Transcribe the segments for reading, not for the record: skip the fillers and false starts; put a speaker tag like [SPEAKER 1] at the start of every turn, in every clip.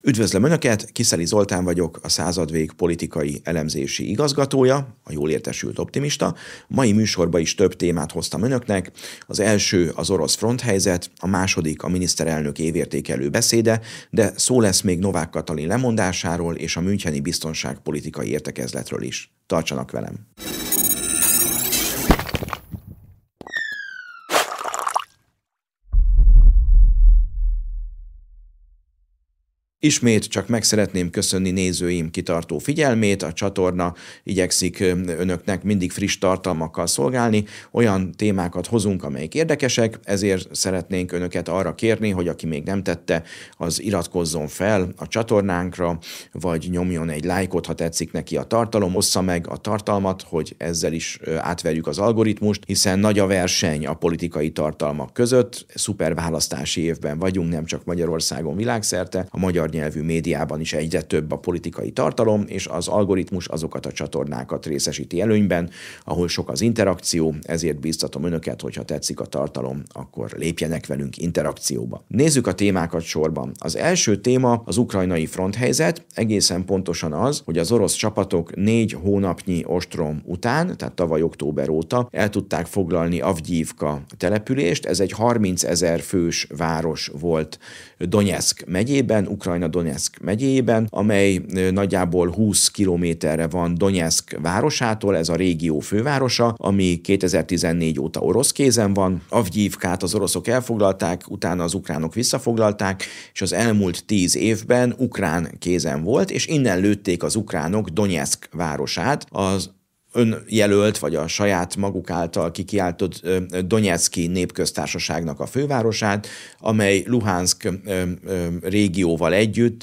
[SPEAKER 1] Üdvözlöm Önöket, Kiszeli Zoltán vagyok, a Századvég politikai elemzési igazgatója, a jól értesült optimista. Mai műsorban is több témát hoztam Önöknek. Az első az orosz fronthelyzet, a második a miniszterelnök évértékelő beszéde, de szó lesz még Novák Katalin lemondásáról és a müncheni biztonságpolitikai értekezletről is. Tartsanak velem! Ismét csak meg szeretném köszönni nézőim kitartó figyelmét, a csatorna igyekszik Önöknek mindig friss tartalmakkal szolgálni, olyan témákat hozunk, amelyek érdekesek, ezért szeretnénk Önöket arra kérni, hogy aki még nem tette, az iratkozzon fel a csatornánkra, vagy nyomjon egy lájkot, ha tetszik neki a tartalom, ossza meg a tartalmat, hogy ezzel is átverjük az algoritmust, hiszen nagy a verseny a politikai tartalmak között, szuper választási évben vagyunk, nem csak Magyarországon, világszerte, a magyar nyelvű médiában is egyre több a politikai tartalom, és az algoritmus azokat a csatornákat részesíti előnyben, ahol sok az interakció, ezért bíztatom Önöket, hogyha tetszik a tartalom, akkor lépjenek velünk interakcióba. Nézzük a témákat sorban. Az első téma az ukrajnai fronthelyzet, egészen pontosan az, hogy az orosz csapatok 4 hónapnyi ostrom után, tehát tavaly október óta el tudták foglalni Avgyívka települést, ez egy 30 000 fős város volt Donyeck megyében, Ukrajna Donyeck megyében, amely nagyjából 20 kilométerre van Donyeck városától, ez a régió fővárosa, ami 2014 óta orosz kézen van. Avgyívkát az oroszok elfoglalták, utána az ukránok visszafoglalták, és az elmúlt 10 évben ukrán kézen volt, és innen lőtték az ukránok Donyeck városát, az önjelölt, vagy a saját maguk által kikiáltott Donyecky népköztársaságnak a fővárosát, amely Luhansk régióval együtt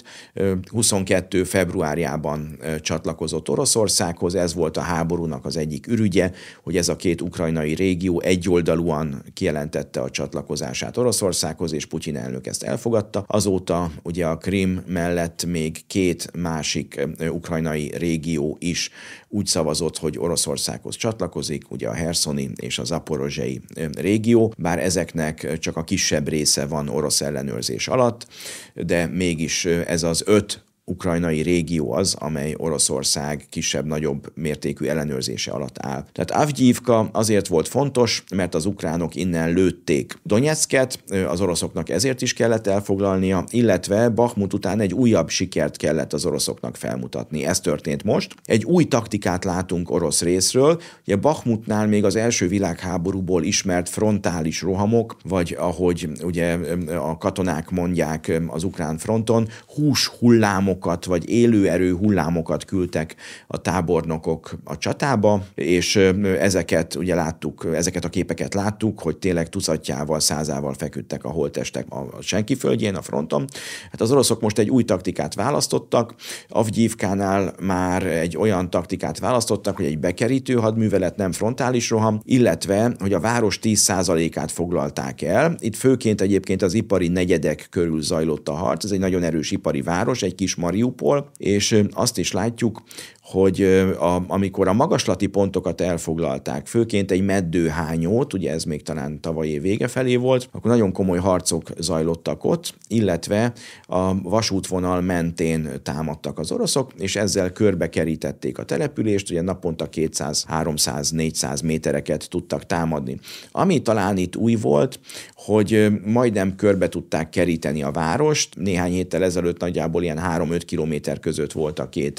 [SPEAKER 1] 22. februárjában csatlakozott Oroszországhoz. Ez volt a háborúnak az egyik ürügye, hogy ez a két ukrajnai régió egyoldalúan kijelentette a csatlakozását Oroszországhoz, és Putyin elnök ezt elfogadta. Azóta ugye a Krim mellett még 2 másik ukrajnai régió is úgy szavazott, hogy Oroszországhoz csatlakozik, ugye a herszoni és a zaporozsei régió, bár ezeknek csak a kisebb része van orosz ellenőrzés alatt, de mégis ez az 5 ukrajnai régió az, amely Oroszország kisebb-nagyobb mértékű ellenőrzése alatt áll. Tehát Avgyívka azért volt fontos, mert az ukránok innen lőtték Donyecket, az oroszoknak ezért is kellett elfoglalnia, illetve Bahmut után egy újabb sikert kellett az oroszoknak felmutatni. Ez történt most. Egy új taktikát látunk orosz részről. Ugye Bahmutnál még az első világháborúból ismert frontális rohamok, vagy ahogy ugye a katonák mondják az ukrán fronton, húshullámok vagy élőerő hullámokat küldtek a tábornokok a csatába, és ezeket ugye láttuk, ezeket a képeket láttuk, hogy tényleg tucatjával, százával feküdtek a holttestek a senki földjén, a fronton. Hát az oroszok most egy új taktikát választottak, Avgyívkánál már egy olyan taktikát választottak, hogy egy bekerítő hadművelet, nem frontális roham, illetve, hogy a város 10%-át foglalták el. Itt főként egyébként az ipari negyedek körül zajlott a harc, ez egy nagyon erős ipari város, egy kis Mariupol, és azt is látjuk, hogy amikor a magaslati pontokat elfoglalták, főként egy meddőhányót, ugye ez még talán tavaly év vége felé volt, akkor nagyon komoly harcok zajlottak ott, illetve a vasútvonal mentén támadtak az oroszok, és ezzel körbekerítették a települést, ugye naponta 200, 300, 400 métereket tudtak támadni. Ami talán itt új volt, hogy majdnem körbe tudták keríteni a várost, néhány héttel ezelőtt nagyjából ilyen 3-5 kilométer között volt a két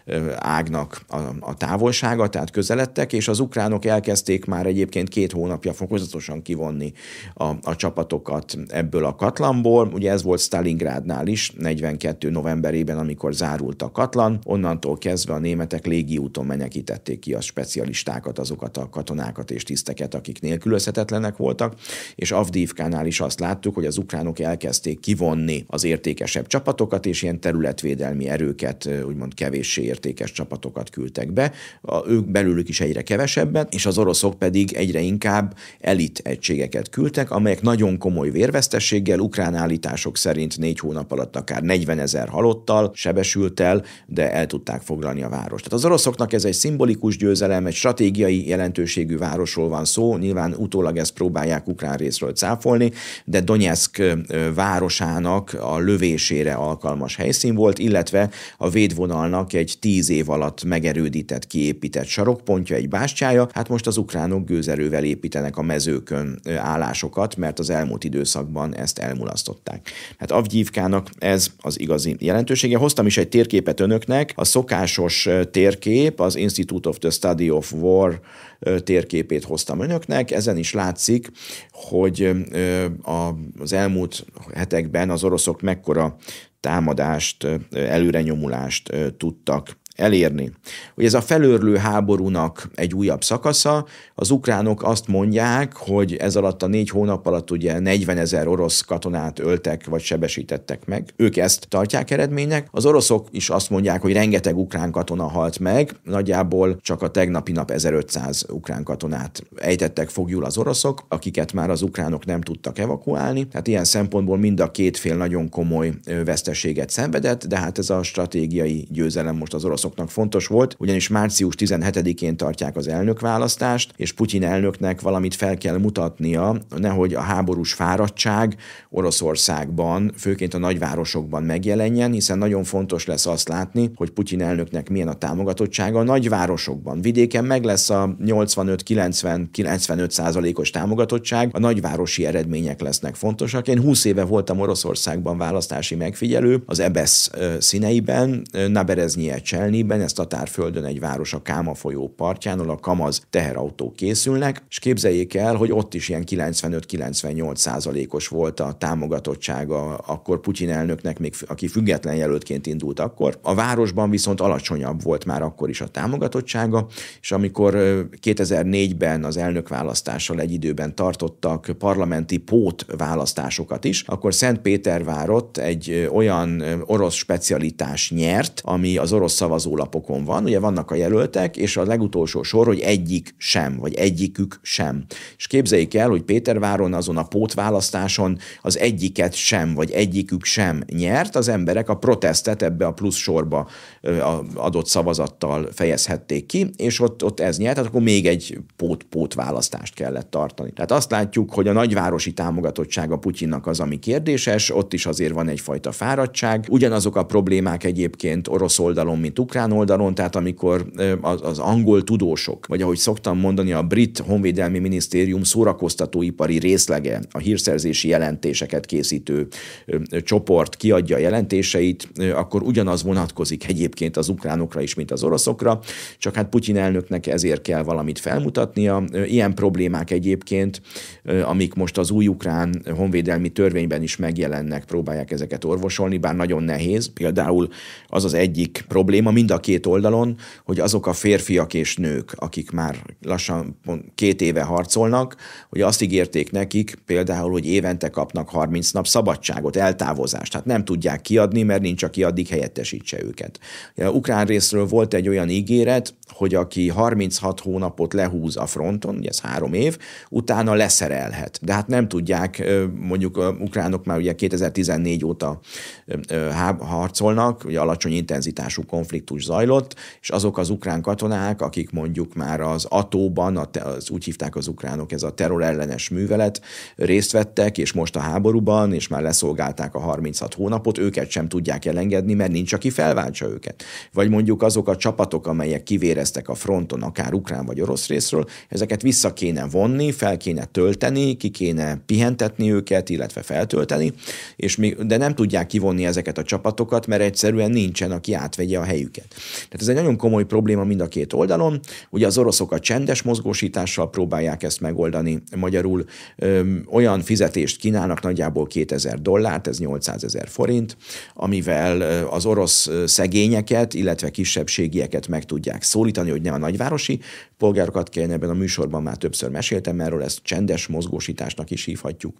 [SPEAKER 1] ágnak a távolsága, tehát közeledtek, és az ukránok elkezdték már egyébként 2 hónapja fokozatosan kivonni a csapatokat ebből a katlanból. Ugye ez volt Stalingrádnál is, 42. novemberében, amikor zárult a katlan. Onnantól kezdve a németek légiúton menekítették ki a specialistákat, azokat a katonákat és tiszteket, akik nélkülözhetetlenek voltak, és Avgyívkánál is azt láttuk, hogy az ukránok elkezdték kivonni az értékesebb csapatokat, és ilyen terület területvédelmi erőket, úgymond kevéssé értékes csapatokat küldtek be, ők belőlük is egyre kevesebben, és az oroszok pedig egyre inkább elit egységeket küldtek, amelyek nagyon komoly vérvesztességgel, ukrán állítások szerint 4 hónap alatt akár 40 000 halottal, sebesülttel, de el tudták foglalni a várost. Tehát az oroszoknak ez egy szimbolikus győzelem, egy stratégiai jelentőségű városról van szó, nyilván utólag ezt próbálják ukrán részről cáfolni, de Donyeck városának a lövésére alkalmas helyszín volt, illetve a védvonalnak egy 10 év alatt megerődített, kiépített sarokpontja, egy bástyája. Hát most az ukránok gőzerővel építenek a mezőkön állásokat, mert az elmúlt időszakban ezt elmulasztották. Hát Avgyívkának ez az igazi jelentősége. Hoztam is egy térképet önöknek, a szokásos térkép, az Institute of the Study of War térképét hoztam önöknek. Ezen is látszik, hogy az elmúlt hetekben az oroszok mekkora támadást, előrenyomulást tudtak elérni. Ugye ez a felőrlő háborúnak egy újabb szakasza, az ukránok azt mondják, hogy ez alatt a 4 hónap alatt ugye 40 000 orosz katonát öltek vagy sebesítettek meg. Ők ezt tartják eredménynek. Az oroszok is azt mondják, hogy rengeteg ukrán katona halt meg, nagyjából csak a tegnapi nap 1500 ukrán katonát ejtettek foglyul az oroszok, akiket már az ukránok nem tudtak evakuálni. Tehát ilyen szempontból mind a két fél nagyon komoly veszteséget szenvedett, de hát ez a stratégiai győzelem most az oroszoknak fontos volt, ugyanis március 17-én tartják az elnökválasztást, és Putyin elnöknek valamit fel kell mutatnia, nehogy a háborús fáradtság Oroszországban, főként a nagyvárosokban megjelenjen, hiszen nagyon fontos lesz azt látni, hogy Putyin elnöknek milyen a támogatottsága a nagyvárosokban. Vidéken meg lesz a 85-90-95%-os támogatottság, a nagyvárosi eredmények lesznek fontosak. Én 20 éve voltam Oroszországban választási megfigyelő, az EBESZ színeiben, Nabereznije-Cselnyben, ez tatárföldön egy város a Káma folyó partján, ahol a Kamaz teherautók készülnek, és képzeljék el, hogy ott is ilyen 95-98%-os volt a támogatottsága akkor Putyin elnöknek, még aki független jelöltként indult akkor. A városban viszont alacsonyabb volt már akkor is a támogatottsága, és amikor 2004-ben az elnökválasztással egy időben tartottak parlamenti pótválasztásokat is, akkor Szentpétervárot egy olyan orosz specialitás nyert, ami az orosz szavazólapokon van, ugye vannak a jelöltek, és a legutolsó sor, hogy egyik sem, vagy egyikük sem. És képzeljék el, hogy Péterváron azon a pótválasztáson az egyiket sem, vagy egyikük sem nyert, az emberek a protestet ebbe a plusz sorba adott szavazattal fejezhették ki, és ott ez nyert, tehát akkor még egy pótválasztást kellett tartani. Tehát azt látjuk, hogy a nagyvárosi támogatottsága Putyinnak az, ami kérdéses, ott is azért van egyfajta fáradtság. Ugyanazok a problémák egyébként orosz oldalon, mint ukrán oldalon, tehát amikor az angol tudósok, vagy ahogy szoktam mondani, a brit honvédelmi minisztérium szórakoztatóipari részlege, a hírszerzési jelentéseket készítő csoport kiadja a jelentéseit, akkor ugyanaz vonatkozik egyébként az ukránokra is, mint az oroszokra, csak hát Putyin elnöknek ezért kell valamit felmutatnia. Ilyen problémák egyébként, amik most az új ukrán honvédelmi törvényben is megjelennek, próbálják ezeket orvosolni, bár nagyon nehéz. Például az az egyik probléma mind a két oldalon, hogy azok a férfiak és nők, akik már lassan 2 éve harcolnak, hogy azt ígérték nekik például, hogy évente kapnak 30 nap szabadságot, eltávozást. Tehát nem tudják kiadni, mert nincs, aki addig helyettesítse őket. A ukrán részről volt egy olyan ígéret, hogy aki 36 hónapot lehúz a fronton, ugye ez 3 év, utána leszerelhet. De hát nem tudják, mondjuk a ukránok már ugye 2014 óta harcolnak, ugye alacsony intenzitású konfliktus zajlott, és azok az ukrán katonák, akik mondjuk már az ATO-ban, úgy hívták az ukránok, ez a terrorellenes művelet, részt vettek, és most a háborúban, és már leszolgálták a 36 hónapot, őket sem tudják elengedni, mert nincs, aki felváltsa őket. Vagy mondjuk azok a csapatok, amelyek kivéreztek a fronton, akár ukrán vagy orosz részről, ezeket vissza kéne vonni, fel kéne tölteni, ki kéne pihentetni őket, illetve feltölteni, de nem tudják kivonni ezeket a csapatokat, mert egyszerűen nincsen, aki átvegye a helyüket. Tehát ez egy nagyon komoly probléma mind a két oldalon. Ugye az oroszok a csendes mozgósítással próbálják ezt megoldani, magyarul olyan fizetést kínálnak, nagyjából $2000, ez 800 000 forint, amivel az orosz szegényeket, illetve kisebbségieket meg tudják szólítani, szólítani, hogy nem a nagyvárosi polgárokat kellene, ebben a műsorban már többször meséltem erről, ezt csendes mozgósításnak is hívhatjuk.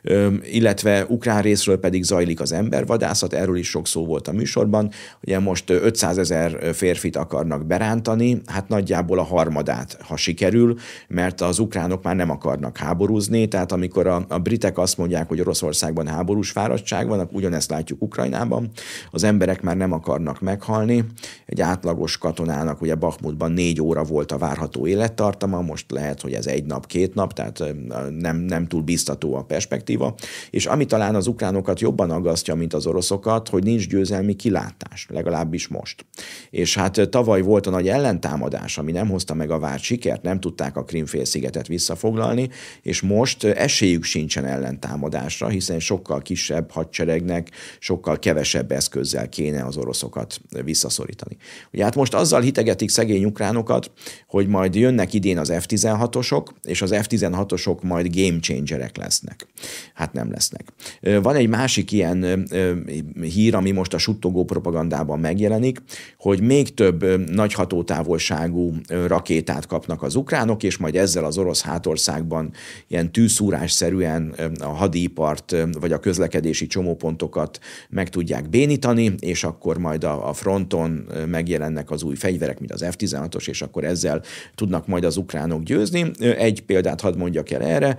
[SPEAKER 1] Illetve ukrán részről pedig zajlik az embervadászat, erről is sok szó volt a műsorban. Ugye most 500 000 férfit akarnak berántani, hát nagyjából a harmadát, ha sikerül, mert az ukránok már nem akarnak háborúzni, tehát amikor a britek azt mondják, hogy Oroszországban háborús fáradtság van, ugyanezt látjuk Ukrajnában, az emberek már nem akarnak meghalni. Egy átlagos katonának ugye Bakhmutban 4 óra volt a várható élettartama, most lehet, hogy ez 1 nap, 2 nap, tehát nem túl biztató a perspektíva. És ami talán az ukránokat jobban aggasztja, mint az oroszokat, hogy nincs győzelmi kilátás, legalábbis most. És hát tavaly volt a nagy ellentámadás, ami nem hozta meg a várt sikert, nem tudták a Krím-félszigetet visszafoglalni, és most esélyük sincsen ellentámadásra, hiszen sokkal kisebb hadseregnek, sokkal kevesebb eszközzel kéne az oroszokat visszaszorítani. Ugye hát most azzal hitegetik szegény ukránokat, hogy majd jönnek idén az F-16-osok, és az F-16-osok majd game changerek lesznek. Hát nem lesznek. Van egy másik ilyen hír, ami most a suttogó propagandában megjelenik, hogy még több nagy hatótávolságú rakétát kapnak az ukránok, és majd ezzel az orosz hátországban ilyen tűzszúrásszerűen a hadipart vagy a közlekedési csomópontokat meg tudják bénítani, és akkor majd a fronton megjelennek az új fegyverek, mint az F-16-os, és akkor ezzel tudnak majd az ukránok győzni. Egy példát hadd mondjak el erre.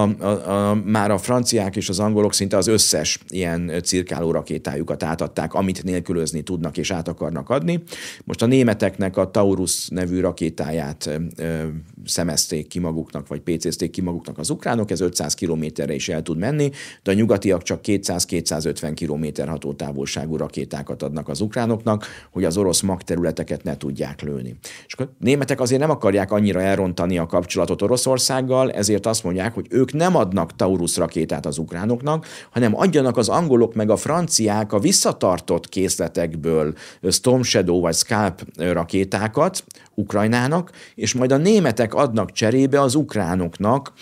[SPEAKER 1] Már a franciák és az angolok szinte az összes ilyen cirkáló rakétájukat átadták, amit nélkülözni tudnak és át akarnak adni. Most a németeknek a Taurus nevű rakétáját szemezték ki maguknak, vagy PC-zték ki maguknak az ukránok, ez 500 kilométerre is el tud menni, de a nyugatiak csak 200-250 kilométer hatótávolságú rakétákat adnak az ukránoknak, hogy az orosz magterületeket ne tudják lőni. És a németek azért nem akarják annyira elrontani a kapcsolatot Oroszországgal, ezért azt mondják, hogy ők nem adnak Taurus rakétát az ukránoknak, hanem adjanak az angolok meg a franciák a visszatartott készletekből Storm Shadow vagy Scalp rakétákat Ukrajnának, és majd a németek adnak cserébe az ukránoknak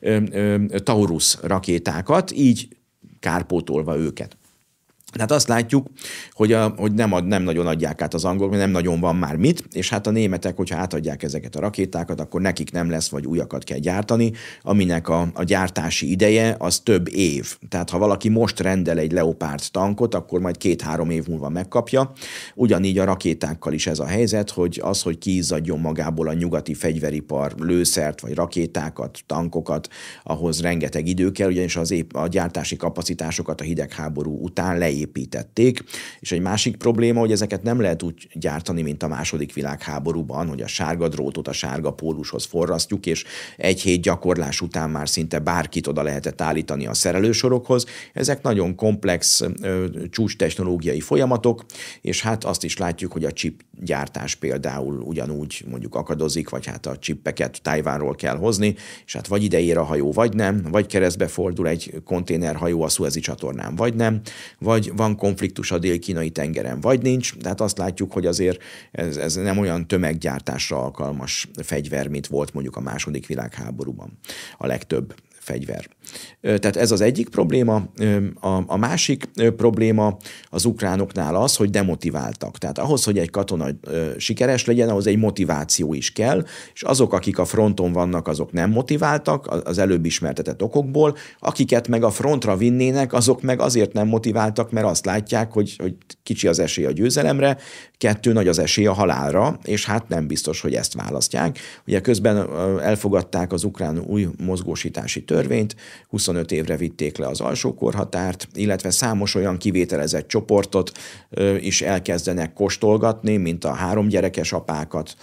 [SPEAKER 1] Taurus rakétákat, így kárpótolva őket. Tehát azt látjuk, hogy nem nagyon adják át az angolok, mert nem nagyon van már mit, és hát a németek, hogyha átadják ezeket a rakétákat, akkor nekik nem lesz, vagy újakat kell gyártani, aminek a gyártási ideje az több év. Tehát ha valaki most rendel egy Leopard tankot, akkor majd 2-3 év múlva megkapja. Ugyanígy a rakétákkal is ez a helyzet, hogy kiizzadjon magából a nyugati fegyveripar lőszert, vagy rakétákat, tankokat, ahhoz rengeteg idő kell, ugyanis a gyártási kapacitásokat a hidegháború után építették, és egy másik probléma, hogy ezeket nem lehet úgy gyártani, mint a második világháborúban, hogy a sárga drótot a sárga pólushoz forrasztjuk, és 1 hét gyakorlás után már szinte bárkit oda lehetett állítani a szerelősorokhoz. Ezek nagyon komplex csúcstechnológiai folyamatok, és hát azt is látjuk, hogy a chip gyártás például ugyanúgy mondjuk akadozik, vagy hát a csippeket Tajvánról kell hozni, és hát vagy ide ér a hajó, vagy nem, vagy keresztbe fordul egy konténerhajó a Szuezi csatornán, vagy nem, vagy van konfliktus a dél-kínai tengeren, vagy nincs. Tehát azt látjuk, hogy azért ez nem olyan tömeggyártásra alkalmas fegyver, mint volt mondjuk a második világháborúban a legtöbb fegyver. Tehát ez az egyik probléma. A másik probléma az ukránoknál az, hogy demotiváltak. Tehát ahhoz, hogy egy katona sikeres legyen, ahhoz egy motiváció is kell, és azok, akik a fronton vannak, azok nem motiváltak az előbb ismertetett okokból, akiket meg a frontra vinnének, azok meg azért nem motiváltak, mert azt látják, hogy kicsi az esély a győzelemre, 2 nagy az esély a halálra, és hát nem biztos, hogy ezt választják. Ugye közben elfogadták az ukrán új mozgósítási törvényt, 25 évre vitték le az alsó korhatárt, illetve számos olyan kivételezett csoportot is elkezdenek kóstolgatni, mint a 3 gyerekes apákat,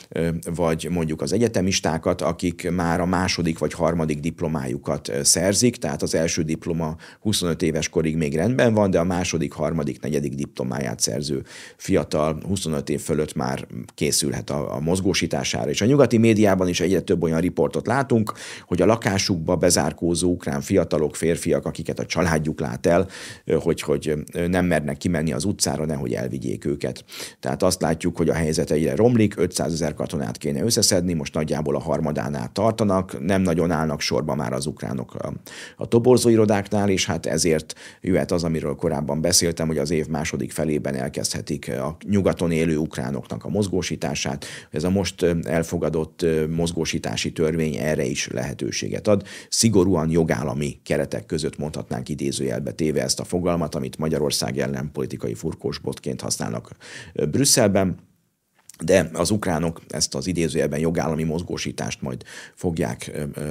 [SPEAKER 1] vagy mondjuk az egyetemistákat, akik már a második vagy harmadik diplomájukat szerzik, tehát az első diploma 25 éves korig még rendben van, de a második, harmadik, negyedik diplomáját szerző fiatal 25 év fölött már készülhet a mozgósítására. És a nyugati médiában is egyre több olyan riportot látunk, hogy a lakásukba bezárkózó ukrán fiatalok, férfiak, akiket a családjuk lát el, hogy nem mernek kimenni az utcára, nehogy elvigyék őket. Tehát azt látjuk, hogy a helyzet egyre romlik, 500 000 katonát kéne összeszedni, most nagyjából a harmadánál tartanak, nem nagyon állnak sorba már az ukránok a toborzóirodáknál, és hát ezért jöhet az, amiről korábban beszéltem, hogy az év második második felében elkezdhetik a nyugaton élő ukránoknak a mozgósítását. Ez a most elfogadott mozgósítási törvény erre is lehetőséget ad. Szigorúan jogállami keretek között mondhatnánk idézőjelbe téve ezt a fogalmat, amit Magyarország ellen politikai furkósbotként használnak Brüsszelben. De az ukránok ezt az idézőjelben jogállami mozgósítást majd fogják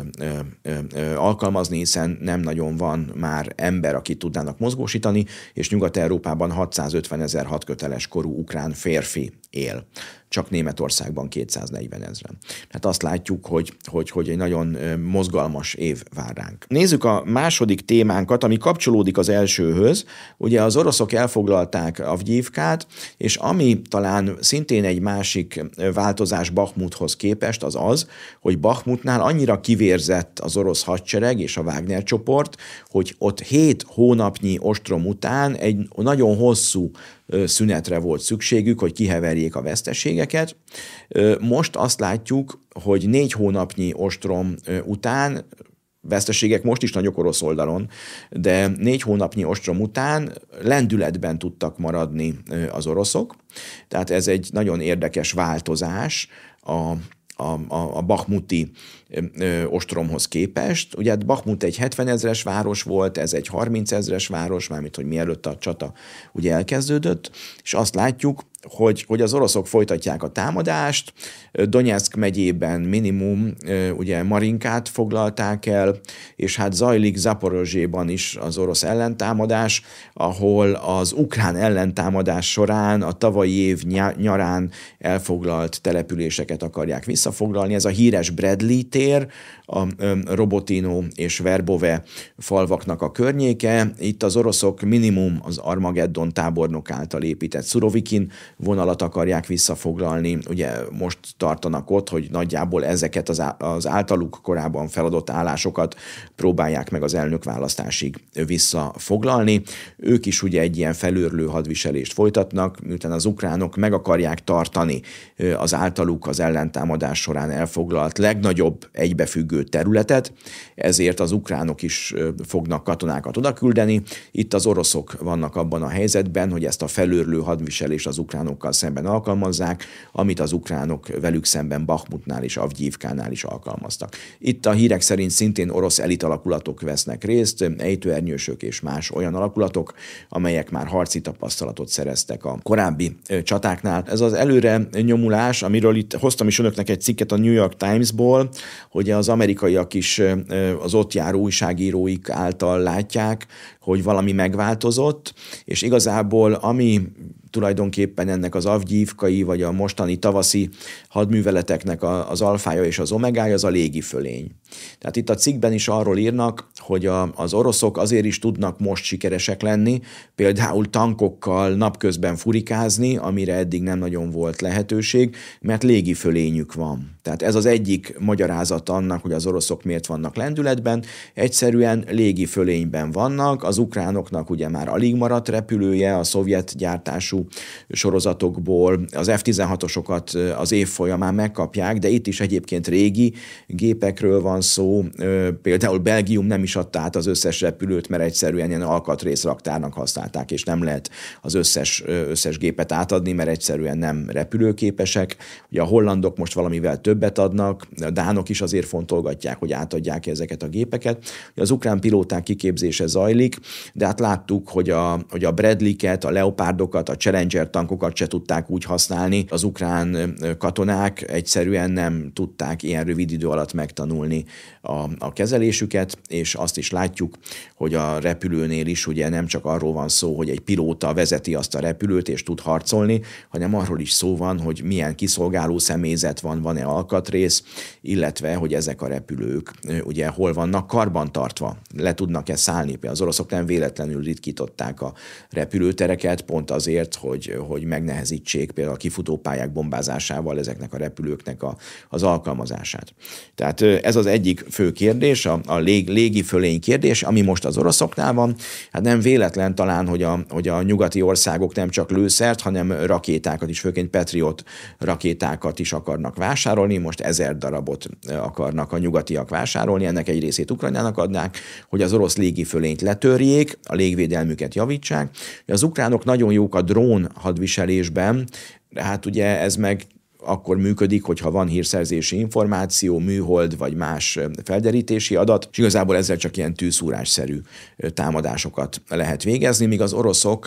[SPEAKER 1] alkalmazni, hiszen nem nagyon van már ember, akit tudnának mozgósítani, és Nyugat-Európában 650 000 hadköteles korú ukrán férfi él. Csak Németországban 240 000. Hát azt látjuk, hogy egy nagyon mozgalmas év vár ránk. Nézzük a második témánkat, ami kapcsolódik az elsőhöz. Ugye az oroszok elfoglalták Avgyivkát, és ami talán szintén egy másik változás Bahmuthoz képest, az, hogy Bahmutnál annyira kivérzett az orosz hadsereg és a Wagner csoport, hogy ott 7 hónapnyi ostrom után egy nagyon hosszú szünetre volt szükségük, hogy kiheverjék a veszteségeket. Most azt látjuk, hogy 4 hónapnyi ostrom után, veszteségek most is nagyok orosz oldalon, de 4 hónapnyi ostrom után lendületben tudtak maradni az oroszok. Tehát ez egy nagyon érdekes változás a bahmuti ostromhoz képest. Ugye Bahmut egy 70 000-es város volt, ez egy 30 000-es város, mármint hogy mielőtt a csata ugye elkezdődött, és azt látjuk, hogy az oroszok folytatják a támadást, Donyeck megyében minimum ugye Marinkát foglalták el, és hát zajlik Zaporozséban is az orosz ellentámadás, ahol az ukrán ellentámadás során a tavalyi év nyarán elfoglalt településeket akarják visszafoglalni. Ez a híres Bradley tér, a Robotino és Verbove falvaknak a környéke. Itt az oroszok minimum az Armageddon tábornok által épített Surovikin vonalat akarják visszafoglalni. Ugye most tartanak ott, hogy nagyjából ezeket az általuk korábban feladott állásokat próbálják meg az elnökválasztásig visszafoglalni. Ők is ugye egy ilyen felőrlő hadviselést folytatnak, miután az ukránok meg akarják tartani az általuk az ellentámadás során elfoglalt legnagyobb egybefüggő területet, ezért az ukránok is fognak katonákat odaküldeni. Itt az oroszok vannak abban a helyzetben, hogy ezt a felőrlő hadviselést az ukránokkal szemben alkalmazzák, amit az ukránok velük szemben Bahmutnál és Avgyivkánál is alkalmaztak. Itt a hírek szerint szintén orosz elitalakulatok vesznek részt, ejtőernyősök és más olyan alakulatok, amelyek már harci tapasztalatot szereztek a korábbi csatáknál. Ez az előre nyomulás, amiről itt hoztam is önöknek egy cikket a New York Times-ból, hogy az amerikaiak is az ott járó újságíróik által látják, hogy valami megváltozott, és igazából ami tulajdonképpen ennek az avgyívkai vagy a mostani tavaszi hadműveleteknek az alfája és az omegája, az a légifölény. Tehát itt a cikkben is arról írnak, hogy az oroszok azért is tudnak most sikeresek lenni, például tankokkal napközben furikázni, amire eddig nem nagyon volt lehetőség, mert légifölényük van. Tehát ez az egyik magyarázat annak, hogy az oroszok miért vannak lendületben, egyszerűen légifölényben vannak, az ukránoknak ugye már alig maradt repülője a szovjet gyártású sorozatokból, az F-16-osokat az év folyamán megkapják, de itt is egyébként régi gépekről van szó, például Belgium nem is adta át az összes repülőt, mert egyszerűen ilyen alkatrészraktárnak használták, és nem lehet az összes gépet átadni, mert egyszerűen nem repülőképesek. Ugye a hollandok most valamivel többet adnak, a dánok is azért fontolgatják, hogy átadják ezeket a gépeket. Az ukrán pilóták kiképzése zajlik, de hát láttuk, hogy a Bradley-ket, a Leopardokat, a Challenger tankokat se tudták úgy használni. Az ukrán katonák egyszerűen nem tudták ilyen rövid idő alatt megtanulni a kezelésüket, és azt is látjuk, hogy a repülőnél is ugye nem csak arról van szó, hogy egy pilóta vezeti azt a repülőt és tud harcolni, hanem arról is szó van, hogy milyen kiszolgáló személyzet van-e alkatrész, illetve, hogy ezek a repülők ugye hol vannak karbantartva, le tudnak-e szállni. Az oroszok nem véletlenül ritkították a repülőtereket, pont azért, hogy megnehezítsék például a kifutópályák bombázásával ezeknek a repülőknek az alkalmazását. Tehát ez az egyik fő kérdés, a légi fölény kérdés, ami most az oroszoknál van. Hát nem véletlen talán, hogy a nyugati országok nem csak lőszert, hanem rakétákat is, főként Patriot rakétákat is akarnak vásárolni. Most 1000 darabot akarnak a nyugatiak vásárolni, ennek egy részét Ukrajnának adnák, hogy az orosz légifölényt letörjék, a légvédelmüket javítsák. Az ukránok nagyon jók a drón hadviselésben, de hát ugye ez meg akkor működik, hogyha van hírszerzési információ, műhold vagy más felderítési adat, és igazából ezzel csak ilyen tűszúrásszerű támadásokat lehet végezni, míg az oroszok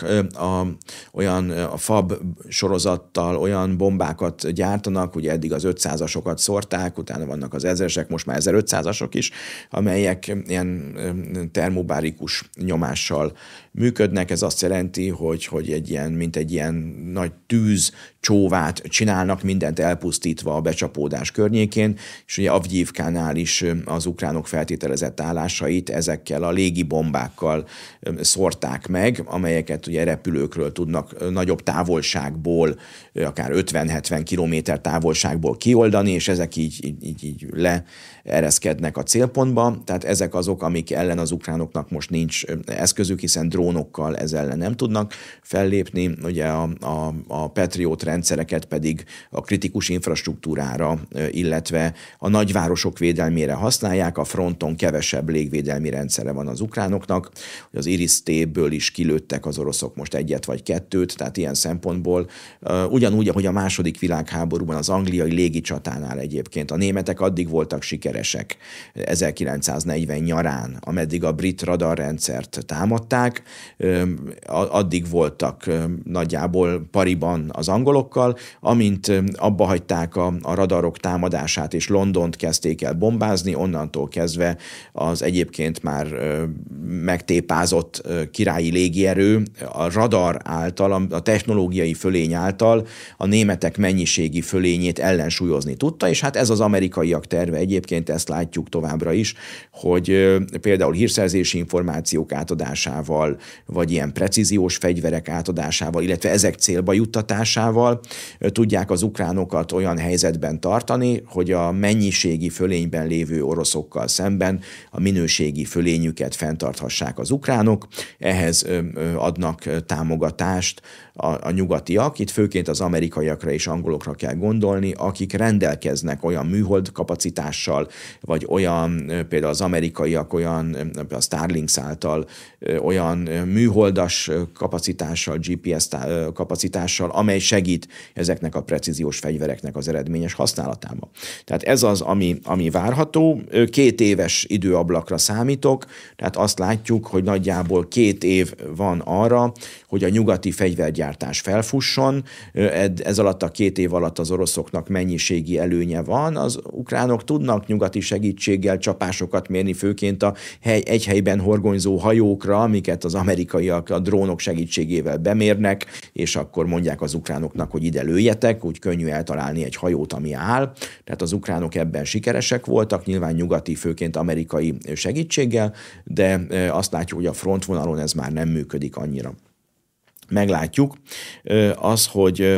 [SPEAKER 1] a FAB sorozattal olyan bombákat gyártanak, ugye eddig az 500-asokat szórták, utána vannak az 1000-esek, most már 1500-asok is, amelyek ilyen termobárikus nyomással működnek. Ez azt jelenti, hogy egy ilyen nagy tűz csóvát csinálnak, mindent elpusztítva a becsapódás környékén, és ugye Avgyivkánál is az ukránok feltételezett állásait ezekkel a légibombákkal szórták meg, amelyeket ugye repülőkről tudnak nagyobb távolságból, akár 50-70 kilométer távolságból kioldani, és ezek így leereszkednek a célpontba. Tehát ezek azok, amik ellen az ukránoknak most nincs eszközük, hiszen drónokkal ez ellen nem tudnak fellépni. Ugye a Patriot rendszereket pedig a kritikus infrastruktúrára, illetve a nagyvárosok védelmére használják. A fronton kevesebb légvédelmi rendszere van az ukránoknak. Az Iris-T-ből is kilőttek az oroszok most egyet vagy kettőt, tehát ilyen szempontból ugyanúgy, ahogy a második világháborúban az angliai légicsatánál egyébként a németek addig voltak sikeresek 1940 nyarán, ameddig a brit radarrendszert támadták, addig voltak nagyjából pariban az angolokkal, amint abba hagyták a radarok támadását, és Londont kezdték el bombázni, onnantól kezdve az egyébként már megtépázott királyi légierő a radar által, a technológiai fölény által a németek mennyiségi fölényét ellensúlyozni tudta, és hát ez az amerikaiak terve egyébként, ezt látjuk továbbra is, hogy például hírszerzési információk átadásával, vagy ilyen precíziós fegyverek átadásával, illetve ezek célba juttatásával tudják az ukránokat olyan helyzetben tartani, hogy a mennyiségi fölényben lévő oroszokkal szemben a minőségi fölényüket fenntarthassák az ukránok. Ehhez adnak támogatást a nyugatiak, itt főként az amerikaiakra és angolokra kell gondolni, akik rendelkeznek olyan műhold kapacitással, vagy olyan, például az amerikaiak olyan, a Starlink által olyan műholdas kapacitással, GPS kapacitással, amely segít ezeknek a precíziós fegyvereknek az eredményes használatában. Tehát ez az, ami várható. 2 éves időablakra számítok, tehát azt látjuk, hogy nagyjából 2 év van arra, hogy a nyugati fegyvergyártás felfusson. Ez alatt a 2 év alatt az oroszoknak mennyiségi előnye van. Az ukránok tudnak nyugati segítséggel csapásokat mérni, főként egy helyben horgonyzó hajókra, amiket az amerikaiak a drónok segítségével bemérnek, és akkor mondják az ukránoknak, hogy ide lőjetek, úgy könnyű eltalálni egy hajót, ami áll. Tehát az ukránok ebben sikeresek voltak, nyilván nyugati, főként amerikai segítséggel, de azt látjuk, hogy a frontvonalon ez már nem működik annyira. Meglátjuk az, hogy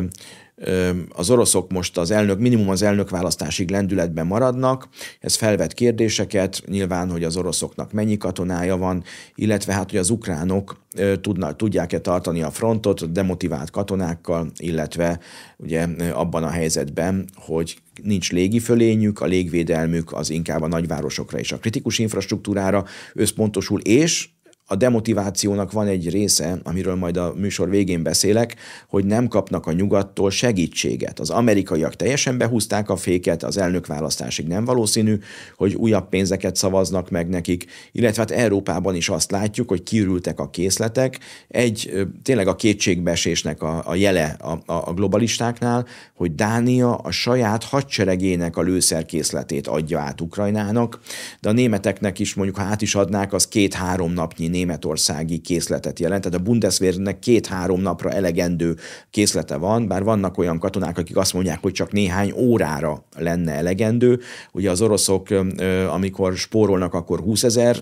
[SPEAKER 1] az oroszok most minimum az elnökválasztásig lendületben maradnak, ez felvet kérdéseket, nyilván, hogy az oroszoknak mennyi katonája van, illetve hát, hogy az ukránok tudják-e tartani a frontot demotivált katonákkal, illetve ugye abban a helyzetben, hogy nincs légifölényük, a légvédelmük az inkább a nagyvárosokra és a kritikus infrastruktúrára összpontosul, és a demotivációnak van egy része, amiről majd a műsor végén beszélek, hogy nem kapnak a nyugattól segítséget. Az amerikaiak teljesen behúzták a féket, az elnökválasztásig nem valószínű, hogy újabb pénzeket szavaznak meg nekik, illetve hát Európában is azt látjuk, hogy kiürültek a készletek. Tényleg a kétségbeesésnek a jele a globalistáknál, hogy Dánia a saját hadseregének a lőszerkészletét adja át Ukrajnának, de a németeknek is mondjuk, ha át is adnák, az 2-3 napnyi németországi készletet jelent. Tehát a Bundeswehrnek 2-3 napra elegendő készlete van, bár vannak olyan katonák, akik azt mondják, hogy csak néhány órára lenne elegendő. Ugye az oroszok, amikor spórolnak, akkor 20 000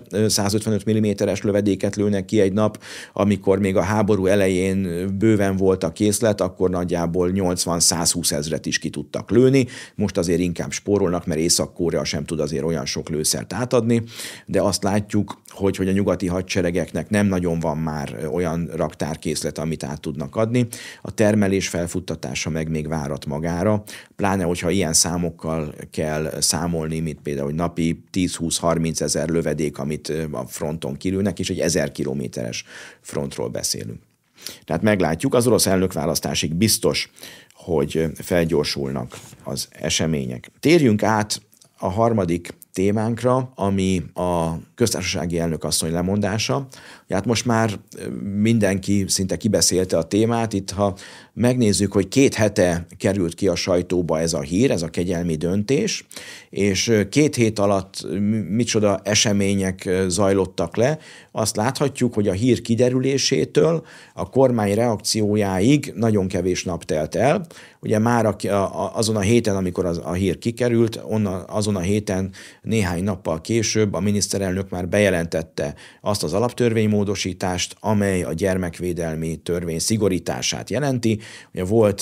[SPEAKER 1] 155 mm-es lövedéket lőnek ki egy nap, amikor még a háború elején bőven volt a készlet, akkor nagyjából 80-120 000 is ki tudtak lőni. Most azért inkább spórolnak, mert Észak-Korea sem tud azért olyan sok lőszert átadni, de azt látjuk, hogy a nyugati hadseregeknek nem nagyon van már olyan raktárkészlet, amit át tudnak adni. A termelés felfuttatása meg még várat magára, pláne, hogyha ilyen számokkal kell számolni, mint például, hogy napi 10-20-30 ezer lövedék, amit a fronton kilőnek, és egy 1000 kilométeres frontról beszélünk. Tehát meglátjuk, az orosz elnökválasztásig biztos, hogy felgyorsulnak az események. Térjünk át a harmadik témánkra, ami a köztársasági elnökasszony lemondása. Hát most már mindenki szinte kibeszélte a témát. Itt, ha megnézzük, hogy 2 hete került ki a sajtóba ez a hír, ez a kegyelmi döntés, és 2 hét alatt micsoda események zajlottak le, azt láthatjuk, hogy a hír kiderülésétől a kormány reakciójáig nagyon kevés nap telt el. Ugye már azon a héten, amikor a hír kikerült, azon a héten néhány nappal később a miniszterelnök már bejelentette azt az alaptörvénymódosítást, amely a gyermekvédelmi törvény szigorítását jelenti. Ugye volt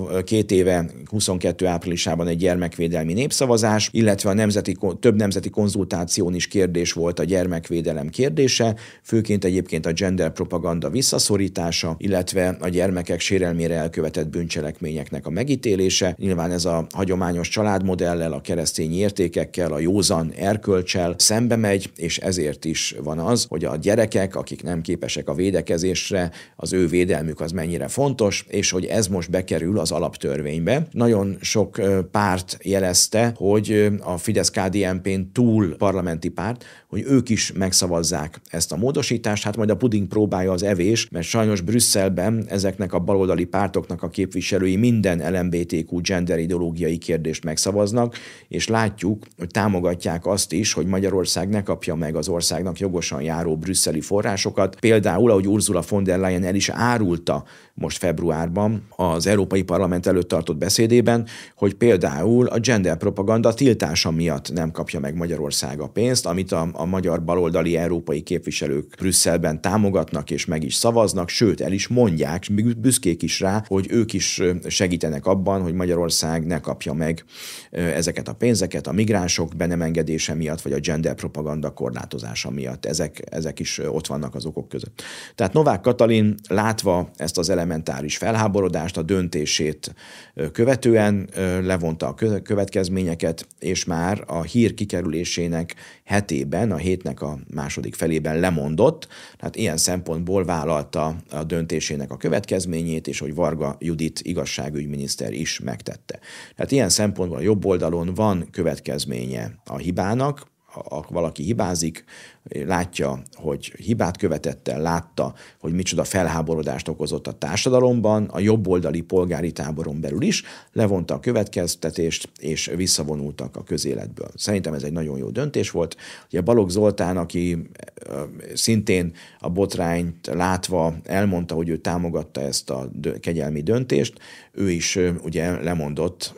[SPEAKER 1] 2 éve, 22 áprilisában egy gyermekvédelmi népszavazás, illetve több nemzeti konzultáción is kérdés volt a gyermekvédelem kérdése, főként egyébként a gender propaganda visszaszorítása, illetve a gyermekek sérelmére elkövetett bűncselekményeknek a megítélése. Nyilván ez a hagyományos családmodellel, a keresztény értékekkel, a józan erkölccsel szembe megy, és ezért is van az, hogy a gyerekek, akik nem képesek a védekezésre, az ő védelmük az mennyire fontos, és hogy ez most bekerül az alaptörvénybe. Nagyon sok párt jelezte, hogy a Fidesz-KDNP-n túl parlamenti párt, hogy ők is megszavazzák ezt a módosítást. Hát majd a puding próbálja az evés, mert sajnos Brüsszelben ezeknek a baloldali pártoknak a képviselői minden LMBTQ gender ideológiai kérdést megszavaznak, és látjuk, hogy támogatják azt is, hogy Magyarország ne kapja meg az országnak jogosan járó brüsszeli forrásokat. Például, ahogy Ursula von der Leyen el is árulta most februárban az Európai Parlament előtt tartott beszédében, hogy például a gender propaganda tiltása miatt nem kapja meg Magyarország a pénzt, amit a magyar baloldali európai képviselők Brüsszelben támogatnak és meg is szavaznak, sőt el is mondják, büszkék is rá, hogy ők is segítenek abban, hogy Magyarország ne kapja meg ezeket a pénzeket a migránsok be nem engedése miatt, vagy a gender propaganda korlátozása miatt. Ezek is ott vannak az okok között. Tehát Novák Katalin látva ezt az elementáris felháborodást, a döntését követően levonta a következményeket, és már a hír kikerülésének hetében, a hétnek a második felében lemondott, tehát ilyen szempontból vállalta a döntésének a következményét, és hogy Varga Judit igazságügyminiszter is megtette. Tehát ilyen szempontból a jobb oldalon van következménye a hibának, valaki hibázik, látja, hogy hibát követett el, látta, hogy micsoda felháborodást okozott a társadalomban, a jobboldali polgári táboron belül is, levonta a következtetést, és visszavonultak a közéletből. Szerintem ez egy nagyon jó döntés volt. Ugye Balogh Zoltán, aki szintén a botrányt látva elmondta, hogy ő támogatta ezt a kegyelmi döntést, ő is ugye lemondott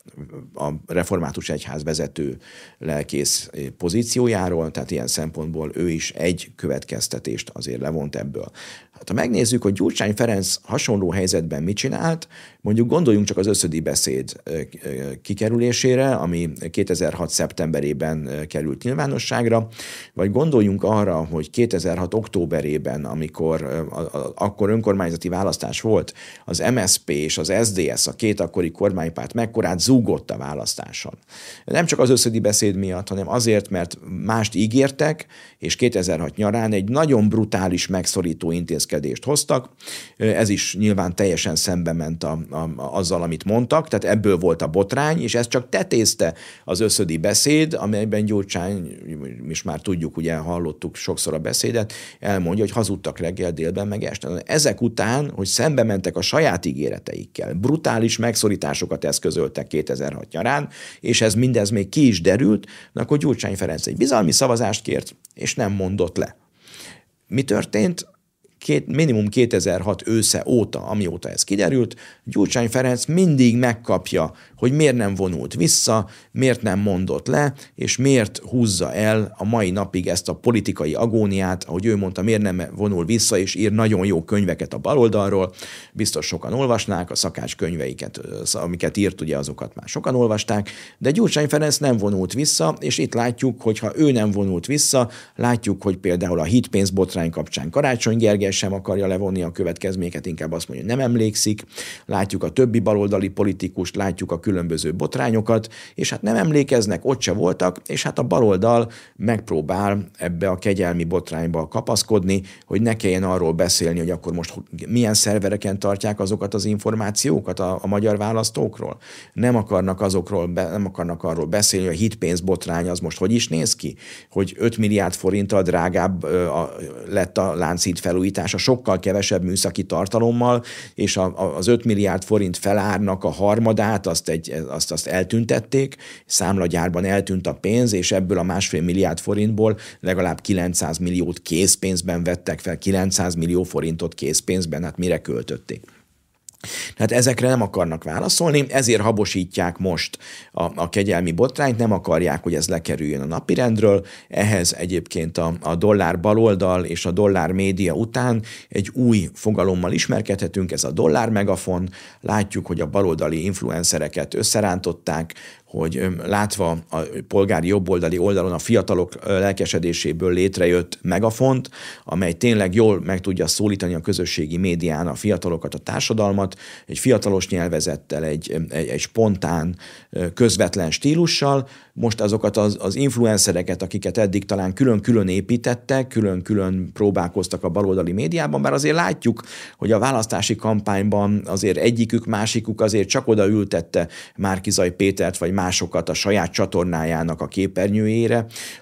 [SPEAKER 1] a református egyház vezető lelkész pozíciójáról, tehát ilyen szempontból ő is egy következtetést azért levont ebből. Hát ha megnézzük, hogy Gyurcsány Ferenc hasonló helyzetben mit csinált, mondjuk gondoljunk csak az összödi beszéd kikerülésére, ami 2006. szeptemberében került nyilvánosságra, vagy gondoljunk arra, hogy 2006. októberében, amikor akkor önkormányzati választás volt, az MSZP és az SZDSZ, a 2 akkori kormánypárt mekkorát zúgott a választáson. Nem csak az összödi beszéd miatt, hanem azért, mert mást ígértek, és 2006 nyarán egy nagyon brutális, megszorító intézkedést hoztak. Ez is nyilván teljesen szembe ment azzal, amit mondtak, tehát ebből volt a botrány, és ez csak tetézte az összödi beszéd, amelyben Gyurcsány, és már tudjuk, ugye hallottuk sokszor a beszédet, elmondja, hogy hazudtak reggel, délben, meg este. Ezek után, hogy szembe mentek a saját ígéreteikkel, brutális megszorításokat eszközöltek 2006 nyarán, és mindez még ki is derült, akkor Gyurcsány Ferenc egy bizalmi szavazást kért, és nem mondott le. Mi történt? Minimum 2006 ősze óta, amióta ez kiderült, Gyurcsány Ferenc mindig megkapja, hogy miért nem vonult vissza, miért nem mondott le, és miért húzza el a mai napig ezt a politikai agóniát, ahogy ő mondta, miért nem vonul vissza, és ír nagyon jó könyveket a baloldalról. Biztos sokan olvasnák, a Szakács könyveiket, amiket írt, ugye azokat már sokan olvasták, de Gyurcsány Ferenc nem vonult vissza, és itt látjuk, hogy ha ő nem vonult vissza, látjuk, hogy például a hitpénz botrány kapcsán Karácsony Gergely sem akarja levonni a következményeket, inkább azt mondja, hogy nem emlékszik. Látjuk a többi baloldali politikust, látjuk a különböző botrányokat, és hát nem emlékeznek, ott se voltak, és hát a baloldal megpróbál ebbe a kegyelmi botrányba kapaszkodni, hogy ne kelljen arról beszélni, hogy akkor most milyen szervereken tartják azokat az információkat a magyar választókról. Nem akarnak arról beszélni, hogy a hitpénz botrány az most hogy is néz ki, hogy 5 milliárd forinttal drágább lett a Lánchíd felújítása, sokkal kevesebb műszaki tartalommal, és az 5 milliárd forint felárnak a harmadát azt eltüntették, számlagyárban eltűnt a pénz, és ebből a 1,5 milliárd forintból legalább 900 milliót készpénzben vettek fel, 900 millió forintot készpénzben, hát mire költötték. Tehát ezekre nem akarnak válaszolni, ezért habosítják most a kegyelmi botrányt, nem akarják, hogy ez lekerüljön a napirendről. Ehhez egyébként a dollár baloldal és a dollár média után egy új fogalommal ismerkedhetünk, ez a dollár megafon. Látjuk, hogy a baloldali influencereket összerántották, hogy látva a polgári jobboldali oldalon a fiatalok lelkesedéséből létrejött megafont, amely tényleg jól meg tudja szólítani a közösségi médián a fiatalokat, a társadalmat, egy fiatalos nyelvezettel, egy spontán, közvetlen stílussal. Most azokat az influencereket, akiket eddig talán külön-külön építettek, külön-külön próbálkoztak a baloldali médiában, bár azért látjuk, hogy a választási kampányban azért egyikük, másikuk azért csak oda ültette Márki-Zay Pétert, vagy másokat a saját csatornájának a képernyőjére,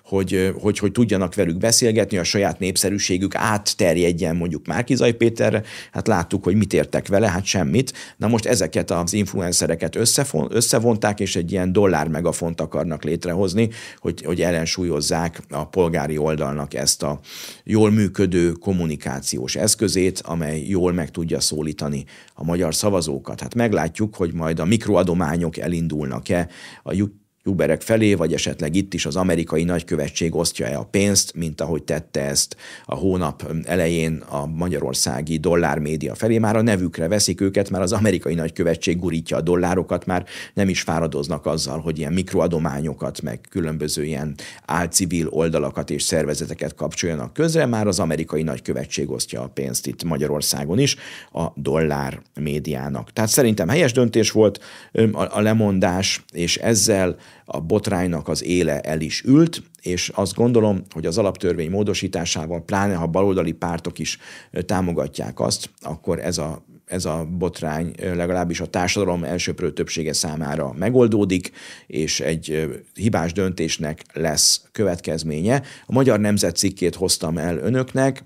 [SPEAKER 1] hogy tudjanak velük beszélgetni, a saját népszerűségük átterjedjen mondjuk Márki-Zay Péterre. Hát láttuk, hogy mit értek vele, hát semmit. Na most ezeket az influencereket összevonták, és egy ilyen dollár megafont akarnak létrehozni, hogy ellensúlyozzák a polgári oldalnak ezt a jól működő kommunikációs eszközét, amely jól meg tudja szólítani a magyar szavazókat. Hát meglátjuk, hogy majd a mikroadományok elindulnak-e a youtuberek felé, vagy esetleg itt is az amerikai nagykövetség osztja-e a pénzt, mint ahogy tette ezt a hónap elején a magyarországi dollármédia felé. Már a nevükre veszik őket, már az amerikai nagykövetség gurítja a dollárokat, már nem is fáradoznak azzal, hogy ilyen mikroadományokat, meg különböző ilyen álcivil oldalakat és szervezeteket kapcsoljanak közre, már az amerikai nagykövetség osztja a pénzt itt Magyarországon is a dollár médiának. Tehát szerintem helyes döntés volt a lemondás, és ezzel a botránynak az éle el is ült, és azt gondolom, hogy az alaptörvény módosításával, pláne ha baloldali pártok is támogatják azt, akkor ez a botrány legalábbis a társadalom elsöprő többsége számára megoldódik, és egy hibás döntésnek lesz következménye. A Magyar Nemzet cikkét hoztam el önöknek,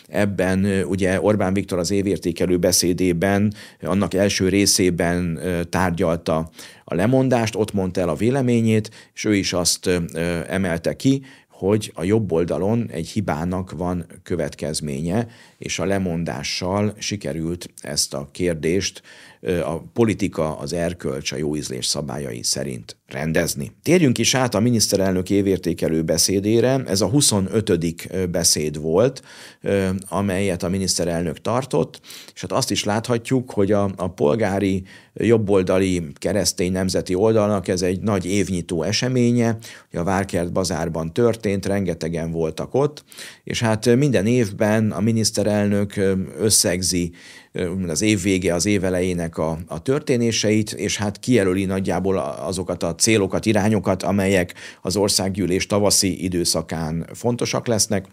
[SPEAKER 1] ebben ugye Orbán Viktor az évértékelő beszédében, annak első részében tárgyalta a lemondást, ott mondta el a véleményét, és ő is azt emelte ki, hogy a jobb oldalon egy hibának van következménye, és a lemondással sikerült ezt a kérdést a politika, az erkölcs, a jóízlés szabályai szerint rendezni. Térjünk is át a miniszterelnök évértékelő beszédére. Ez a 25. beszéd volt, amelyet a miniszterelnök tartott, és hát azt is láthatjuk, hogy a polgári jobboldali keresztény nemzeti oldalnak ez egy nagy évnyitó eseménye, hogy a Várkert bazárban történt, rengetegen voltak ott, és hát minden évben a miniszterelnök összegzi az év vége, az év elejének a történéseit, és hát kijelöli nagyjából azokat a célokat, irányokat, amelyek az országgyűlés tavaszi időszakán fontosak lesznek,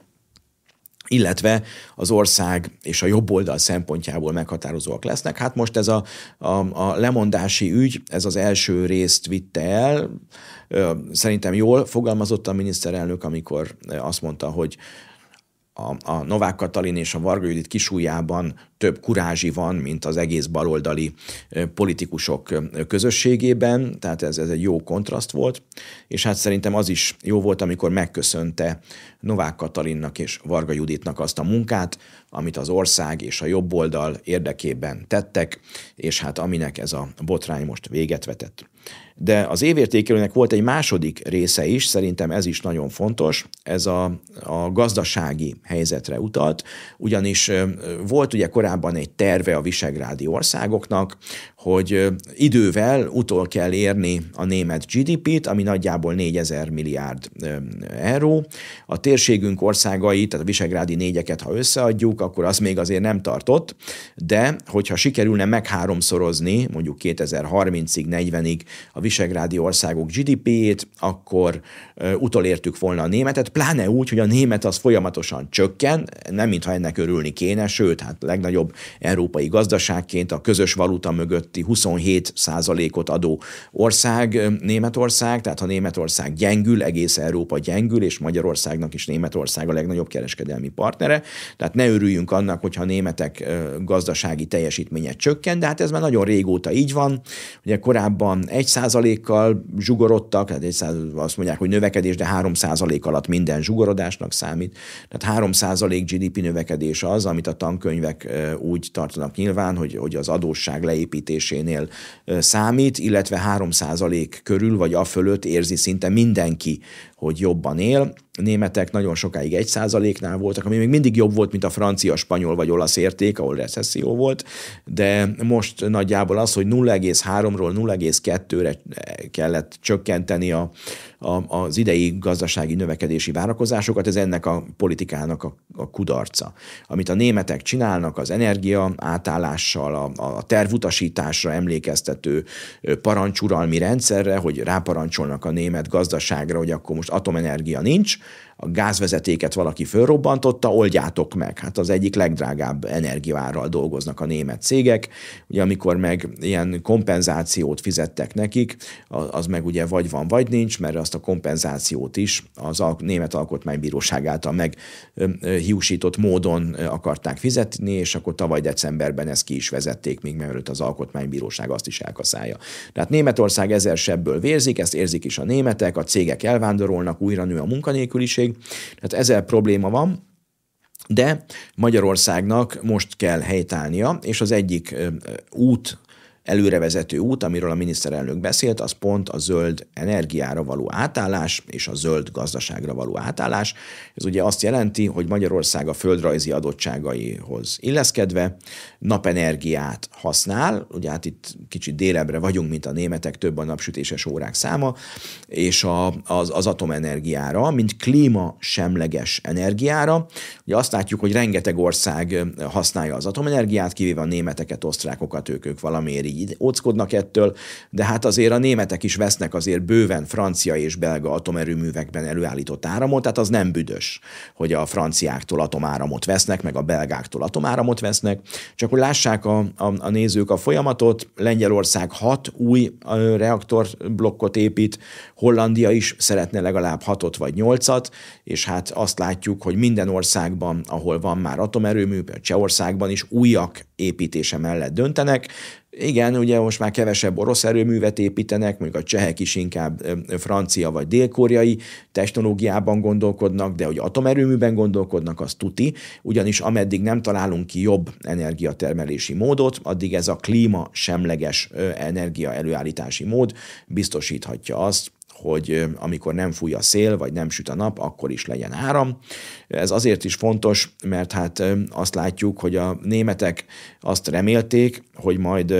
[SPEAKER 1] illetve az ország és a jobb oldal szempontjából meghatározóak lesznek. Hát most ez a lemondási ügy, ez az első részt vitte el. Szerintem jól fogalmazott a miniszterelnök, amikor azt mondta, hogy a Novák Katalin és a Varga Judit kisujjában több kurázsi van, mint az egész baloldali politikusok közösségében, tehát ez egy jó kontraszt volt, és hát szerintem az is jó volt, amikor megköszönte Novák Katalinnak és Varga Juditnak azt a munkát, amit az ország és a jobboldal érdekében tettek, és hát aminek ez a botrány most véget vetett. De az évértékelőnek volt egy második része is, szerintem ez is nagyon fontos, ez a gazdasági helyzetre utalt, ugyanis volt ugye korábban egy terve a visegrádi országoknak, hogy idővel utol kell érni a német GDP-t, ami nagyjából 4000 milliárd euró. A térségünk országait, tehát a visegrádi négyeket, ha összeadjuk, akkor az még azért nem tartott, de hogyha sikerülne megháromszorozni, mondjuk 2030-ig, 40-ig a visegrádi országok GDP-jét, akkor utolértük volna a németet, pláne úgy, hogy a német az folyamatosan csökken, nem mintha ennek örülni kéne, sőt, hát legnagyobb európai gazdaságként a közös valuta mögötti 27%-ot adó ország Németország, tehát ha Németország gyengül, egész Európa gyengül, és Magyarországnak is Németország a legnagyobb kereskedelmi partnere, tehát ne örüljünk annak, hogyha a németek gazdasági teljesítménye csökken, de hát ez már nagyon régóta így van. Ugye korábban 1%-kal zsugorodtak, tehát azt mondják, hogy növekedés, de 3% alatt minden zsugorodásnak számít. Tehát 3% GDP növekedés az, amit a tankönyvek úgy tartanak nyilván, hogy az adósság leépítésénél számít, illetve 3% körül vagy afölött érzi szinte mindenki, hogy jobban él. A németek nagyon sokáig 1%-nál voltak, ami még mindig jobb volt, mint a francia, spanyol vagy olasz érték, ahol recesszió volt, de most nagyjából az, hogy 0,3-ról 0,2-re kellett csökkenteni az idei gazdasági növekedési várakozásokat, ez ennek a politikának a kudarca. Amit a németek csinálnak az energia átállással, a tervutasításra emlékeztető parancsuralmi rendszerre, hogy ráparancsolnak a német gazdaságra, hogy akkor most atomenergia nincs, a gázvezetéket valaki fölrobbantotta, oldjátok meg. Hát az egyik legdrágább energiaárral dolgoznak a német cégek. Ugye amikor meg ilyen kompenzációt fizettek nekik, az meg ugye vagy van, vagy nincs, mert azt a kompenzációt is az német alkotmánybíróság által meghiúsított módon akarták fizetni, és akkor tavaly decemberben ezt ki is vezették, még mielőtt az alkotmánybíróság azt is elkaszálja. Tehát Németország ezer sebből vérzik, ezt érzik is a németek, a cégek elvándorolnak, újra nő a munkanélküliség, tehát ezzel probléma van, de Magyarországnak most kell helytállnia, és az egyik előrevezető út, amiről a miniszterelnök beszélt, az pont a zöld energiára való átállás és a zöld gazdaságra való átállás. Ez ugye azt jelenti, hogy Magyarország a földrajzi adottságaihoz illeszkedve napenergiát használ, ugye hát itt kicsit délebbre vagyunk, mint a németek, több a napsütéses órák száma, és az atomenergiára, mint klímasemleges energiára. Ugye azt látjuk, hogy rengeteg ország használja az atomenergiát, kivéve a németeket, osztrákokat, ők valamiért így óckodnak ettől, de hát azért a németek is vesznek azért bőven francia és belga atomerőművekben előállított áramot, tehát az nem büdös, hogy a franciáktól atomáramot vesznek, meg a belgáktól atomáramot vesznek. Csak hogy lássák a nézők a folyamatot, Lengyelország 6 új reaktorblokkot épít, Hollandia is szeretne legalább 6-ot vagy 8-at, és hát azt látjuk, hogy minden országban, ahol van már atomerőmű, például Csehországban is újak építése mellett döntenek. Igen, ugye most már kevesebb orosz erőművet építenek, mondjuk a csehek is inkább francia vagy dél-koreai technológiában gondolkodnak, de hogy atomerőműben gondolkodnak, az tuti, ugyanis ameddig nem találunk ki jobb energiatermelési módot, addig ez a klímasemleges energia előállítási mód biztosíthatja azt, hogy amikor nem fúj a szél, vagy nem süt a nap, akkor is legyen áram. Ez azért is fontos, mert hát azt látjuk, hogy a németek azt remélték, hogy majd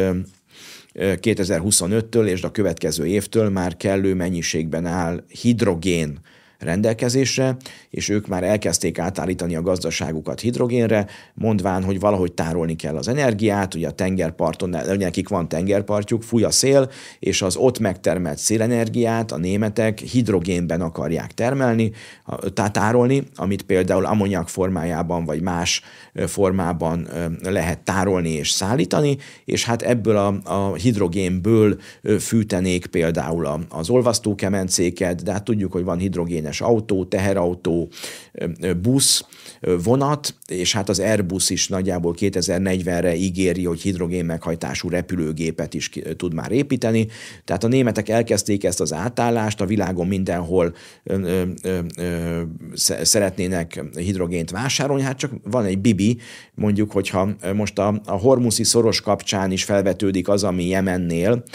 [SPEAKER 1] 2025-től és a következő évtől már kellő mennyiségben áll hidrogén rendelkezésre, és ők már elkezdték átállítani a gazdaságukat hidrogénre, mondván, hogy valahogy tárolni kell az energiát, ugye a tengerparton, nekik van tengerpartjuk, fúj a szél, és az ott megtermelt szélenergiát a németek hidrogénben akarják termelni, tárolni, amit például ammoniak formájában, vagy más formában lehet tárolni és szállítani, és hát ebből a hidrogénből fűtenék például az olvasztókemencéket, de hát tudjuk, hogy van hidrogénes hidrogénes autó, teherautó, busz, vonat, és hát az Airbus is nagyjából 2040-re ígéri, hogy hidrogén meghajtású repülőgépet is tud már építeni. Tehát a németek elkezdték ezt az átállást, a világon mindenhol szeretnének hidrogént vásárolni, hát csak van egy bibi, mondjuk, hogyha most a hormuszi szoros kapcsán is felvetődik az, ami Jemennél,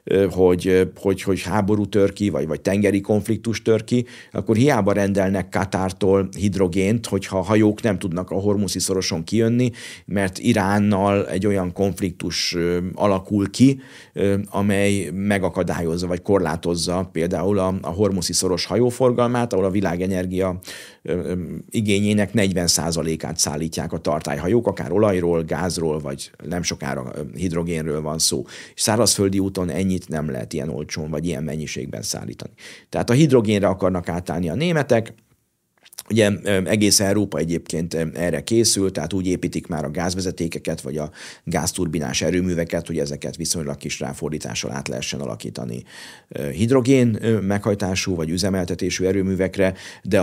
[SPEAKER 1] hogy háború tör ki, vagy tengeri konfliktus tör ki, akkor hiába rendelnek Katártól hidrogént, hogyha hajók nem tudnak a hormuszi szoroson kijönni, mert Iránnal egy olyan konfliktus alakul ki, amely megakadályozza, vagy korlátozza például a hormuszi szoros hajóforgalmát, ahol a világenergia igényének 40%-át szállítják a tartályhajók, akár olajról, gázról, vagy nem sokára hidrogénről van szó. És szárazföldi úton ennyit nem lehet ilyen olcsón, vagy ilyen mennyiségben szállítani. Tehát a hidrogénre akarnak átállni a németek. Ugye egész Európa egyébként erre készül, tehát úgy építik már a gázvezetékeket, vagy a gázturbinás erőműveket, hogy ezeket viszonylag kis ráfordítással át lehessen alakítani hidrogén meghajtású, vagy üzemeltetésű erőművekre, de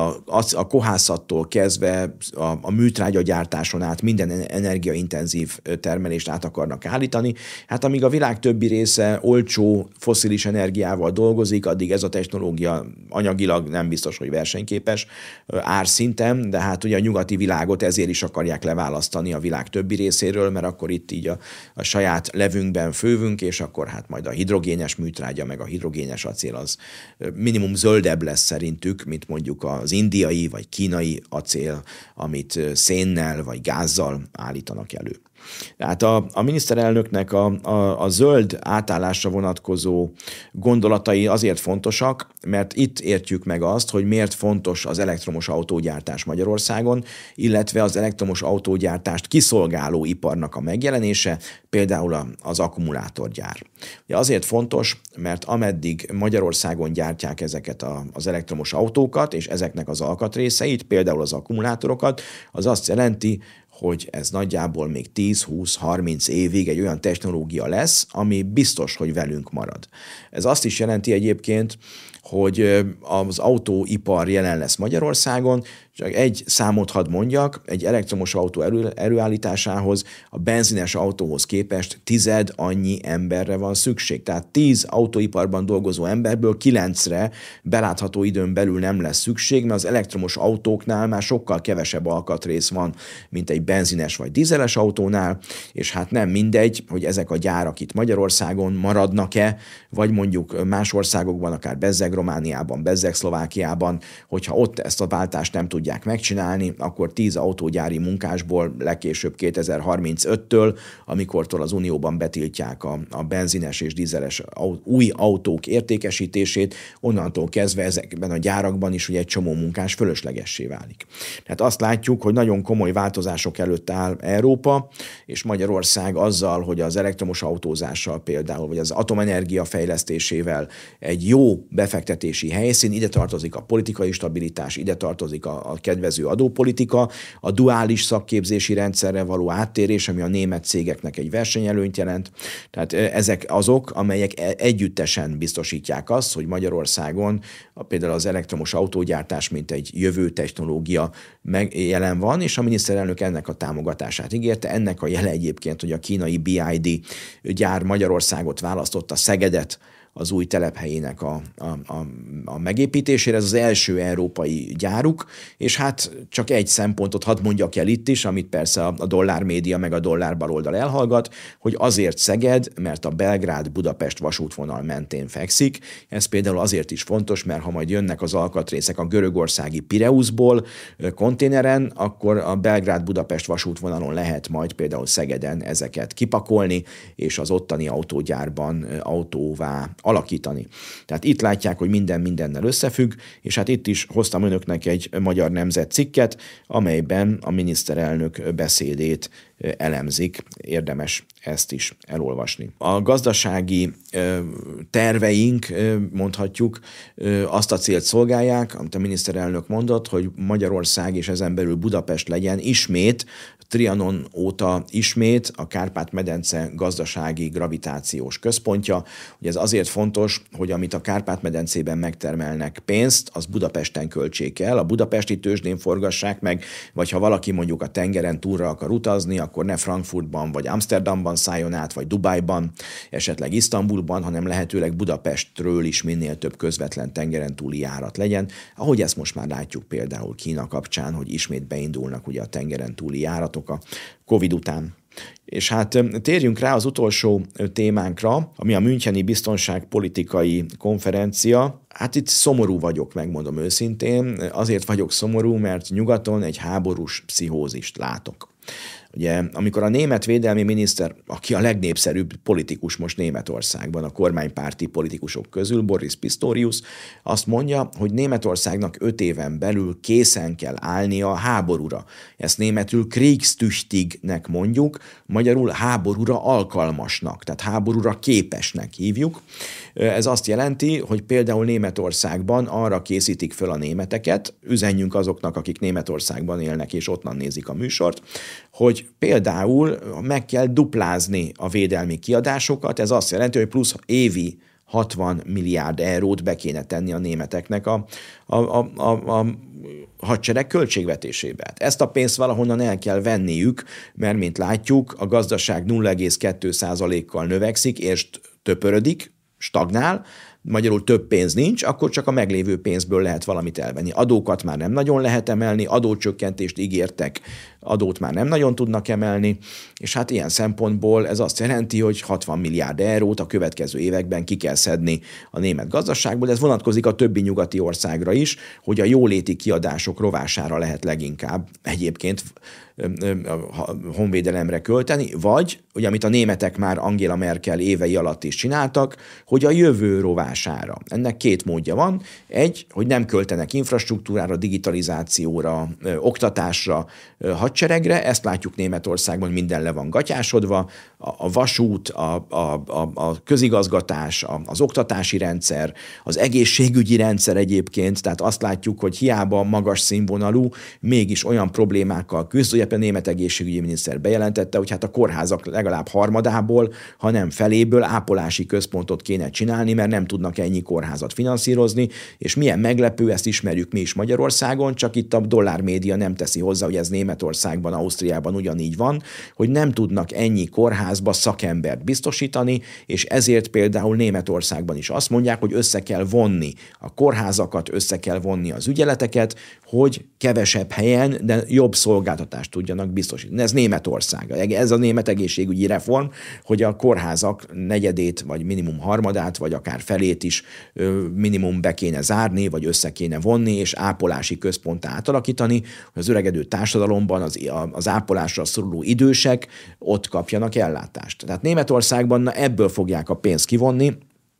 [SPEAKER 1] a kohászattól kezdve a műtrágyagyártáson át minden energiaintenzív termelést át akarnak állítani. Hát amíg a világ többi része olcsó fosszilis energiával dolgozik, addig ez a technológia anyagilag nem biztos, hogy versenyképes árszinten, de hát ugye a nyugati világot ezért is akarják leválasztani a világ többi részéről, mert akkor itt így a saját levünkben fővünk, és akkor hát majd a hidrogénes műtrágya, meg a hidrogénes acél az minimum zöldebb lesz szerintük, mint mondjuk az indiai vagy kínai acél, amit szénnel vagy gázzal állítanak elő. Tehát a miniszterelnöknek a zöld átállásra vonatkozó gondolatai azért fontosak, mert itt értjük meg azt, hogy miért fontos az elektromos autógyártás Magyarországon, illetve az elektromos autógyártást kiszolgáló iparnak a megjelenése, például az akkumulátorgyár. Ugye azért fontos, mert ameddig Magyarországon gyártják ezeket az elektromos autókat, és ezeknek az alkatrészeit, például az akkumulátorokat, az azt jelenti, hogy ez nagyjából még 10-20-30 évig egy olyan technológia lesz, ami biztos, hogy velünk marad. Ez azt is jelenti egyébként, hogy az autóipar jelen lesz Magyarországon, csak egy számot hadd mondjak, egy elektromos autó előállításához a benzines autóhoz képest 10 annyi emberre van szükség. Tehát 10 autóiparban dolgozó emberből 9-re belátható időn belül nem lesz szükség, mert az elektromos autóknál már sokkal kevesebb alkatrész van, mint egy benzines vagy dízeles autónál, és hát nem mindegy, hogy ezek a gyárak itt Magyarországon maradnak-e, vagy mondjuk más országokban, akár bezzeg Romániában, bezzeg Szlovákiában, hogyha ott ezt a váltást nem tudják megcsinálni, akkor 10 autógyári munkásból legkésőbb 2035-től, amikortól az Unióban betiltják a benzines és dízeles új autók értékesítését, onnantól kezdve ezekben a gyárakban is ugye egy csomó munkás fölöslegessé válik. Tehát azt látjuk, hogy nagyon komoly változások előtt áll Európa, és Magyarország azzal, hogy az elektromos autózással például, vagy az atomenergia fejlesztésével egy jó befektetési helyszín, ide tartozik a politikai stabilitás, ide tartozik a kedvező adópolitika, a duális szakképzési rendszerre való áttérés, ami a német cégeknek egy versenyelőnyt jelent. Tehát ezek azok, amelyek együttesen biztosítják azt, hogy Magyarországon például az elektromos autógyártás, mint egy jövő technológia jelen van, és a miniszterelnök ennek a támogatását ígérte. Ennek a jele egyébként, hogy a kínai BID gyár Magyarországot választotta, Szegedet, az új telephelyének a megépítésére. Ez az első európai gyáruk, és hát csak egy szempontot hadd mondjak el itt is, amit persze a dollár média meg a dollár baloldal elhallgat, hogy azért Szeged, mert a Belgrád-Budapest vasútvonal mentén fekszik. Ez például azért is fontos, mert ha majd jönnek az alkatrészek a görögországi Pireuszból konténeren, akkor a Belgrád-Budapest vasútvonalon lehet majd például Szegeden ezeket kipakolni, és az ottani autógyárban autóvá alakítani. Tehát itt látják, hogy minden mindennel összefügg, és hát itt is hoztam önöknek egy Magyar Nemzet cikket, amelyben a miniszterelnök beszédét elemzik. Érdemes ezt is elolvasni. A gazdasági terveink, mondhatjuk, azt a célt szolgálják, amit a miniszterelnök mondott, hogy Magyarország és ezen belül Budapest legyen ismét, Trianon óta ismét a Kárpát-medence gazdasági gravitációs központja. Ugye ez azért fontos, hogy amit a Kárpát-medencében megtermelnek pénzt, az Budapesten költsék el, a budapesti tőzsdén forgassák meg, vagy ha valaki mondjuk a tengeren túlra akar utazni, akkor ne Frankfurtban vagy Amsterdamban szálljon át, vagy Dubájban, esetleg Isztambulban, hanem lehetőleg Budapestről is minél több közvetlen tengeren túli járat legyen. Ahogy ezt most már látjuk például Kína kapcsán, hogy ismét beindulnak ugye a tengeren túli járatok a Covid után. És hát térjünk rá az utolsó témánkra, ami a Müncheni Biztonságpolitikai Konferencia. Hát itt szomorú vagyok, megmondom őszintén. Azért vagyok szomorú, mert nyugaton egy háborús pszichózist látok. Ugye, amikor a német védelmi miniszter, aki a legnépszerűbb politikus most Németországban, a kormánypárti politikusok közül, Boris Pistorius, azt mondja, hogy Németországnak 5 éven belül készen kell állnia a háborúra. Ezt németül Kriegstüchtignek mondjuk, magyarul háborúra alkalmasnak, tehát háborúra képesnek hívjuk. Ez azt jelenti, hogy például Németországban arra készítik föl a németeket, üzenjünk azoknak, akik Németországban élnek és ottan nézik a műsort, hogy például meg kell duplázni a védelmi kiadásokat, ez azt jelenti, hogy plusz évi 60 milliárd eurót be kéne tenni a németeknek a hadsereg költségvetésébe. Ezt a pénzt valahonnan el kell venniük, mert mint látjuk, a gazdaság 0,2%-kal növekszik, és töpörödik, stagnál, magyarul több pénz nincs, akkor csak a meglévő pénzből lehet valamit elvenni. Adókat már nem nagyon lehet emelni, adócsökkentést ígértek, adót már nem nagyon tudnak emelni, és hát ilyen szempontból ez azt jelenti, hogy 60 milliárd eurót a következő években ki kell szedni a német gazdaságból. Ez vonatkozik a többi nyugati országra is, hogy a jóléti kiadások rovására lehet leginkább egyébként honvédelemre költeni, vagy, ugye, amit a németek már Angela Merkel évei alatt is csináltak, hogy a jövő rovására. Ennek 2 módja van. Egy, hogy nem költenek infrastruktúrára, digitalizációra, oktatásra, hadseregre, ezt látjuk Németországban, minden le van gatyásodva, a vasút, a közigazgatás, az oktatási rendszer, az egészségügyi rendszer egyébként, tehát azt látjuk, hogy hiába magas színvonalú, mégis olyan problémákkal küzd, hogy a német egészségügyi miniszter bejelentette, hogy hát a kórházak legalább harmadából, ha nem feléből ápolási központot kéne csinálni, mert nem tudnak ennyi kórházat finanszírozni, és milyen meglepő, ezt ismerjük mi is Magyarországon, csak itt a dollármédia nem teszi hozzá, hogy ez Németországban, Ausztriában ugyanígy van, hogy nem tudnak ennyi kórházba szakembert biztosítani, és ezért például Németországban is azt mondják, hogy össze kell vonni a kórházakat, össze kell vonni az ügyeleteket, hogy kevesebb helyen, de jobb szolgáltatást tudjanak biztosítani. Ez Németország. Ez a német egészségügyi reform, hogy a kórházak negyedét, vagy minimum harmadát, vagy akár felét is minimum be kéne zárni, vagy össze kéne vonni, és ápolási központtá átalakítani, hogy az öregedő társadalomban az ápolásra szoruló idősek ott kapjanak ellátást. Tehát Németországban ebből fogják a pénzt kivonni,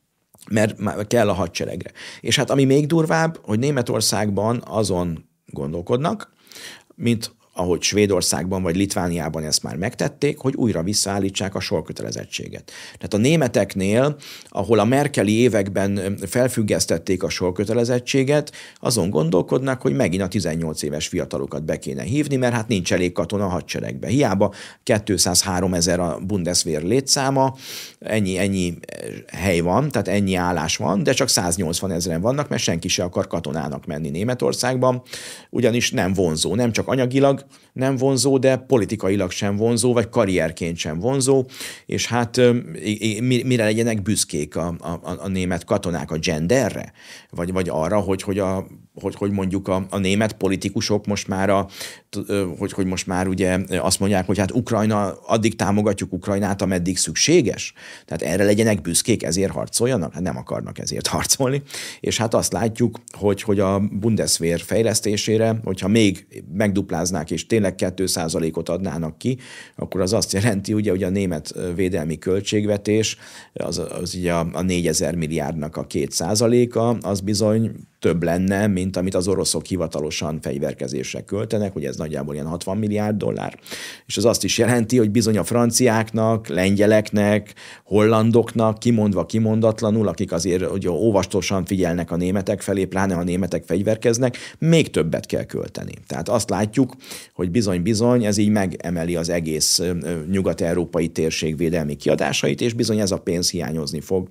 [SPEAKER 1] mert kell a hadseregre. És hát ami még durvább, hogy Németországban azon gondolkodnak, mint ahogy Svédországban vagy Litvániában ezt már megtették, hogy újra visszaállítsák a sorkötelezettséget. Tehát a németeknél, ahol a merkeli években felfüggesztették a sorkötelezettséget, azon gondolkodnak, hogy megint a 18 éves fiatalokat be kéne hívni, mert hát nincs elég katona a hadseregbe. Hiába 203 000 a Bundeswehr létszáma, ennyi hely van, tehát ennyi állás van, de csak 180 000 vannak, mert senki se akar katonának menni Németországban, ugyanis nem vonzó, nem csak anyagilag nem vonzó, de politikailag sem vonzó, vagy karrierként sem vonzó, és hát mire legyenek büszkék a német katonák, a genderre? Vagy arra, hogy mondjuk a német politikusok most már hogy most már ugye azt mondják, hogy hát Ukrajna, addig támogatjuk Ukrajnát, ameddig szükséges. Tehát erre legyenek büszkék, ezért harcoljanak? Hát nem akarnak ezért harcolni. És hát azt látjuk, hogy a Bundeswehr fejlesztésére, hogyha még megdupláznák és tényleg 2%-ot adnának ki, akkor az azt jelenti, ugye, hogy a német védelmi költségvetés, az ugye a 4000 milliárdnak a 2%-a, az bizony több lenne, mint amit az oroszok hivatalosan fegyverkezésre költenek, hogy ez nagyjából ilyen 60 milliárd dollár. És az azt is jelenti, hogy bizony a franciáknak, lengyeleknek, hollandoknak, kimondva kimondatlanul, akik azért hogy óvatosan figyelnek a németek felé, pláne ha a németek fegyverkeznek, még többet kell költeni. Tehát azt látjuk, hogy bizony-bizony ez így megemeli az egész nyugat-európai térség védelmi kiadásait, és bizony ez a pénz hiányozni fog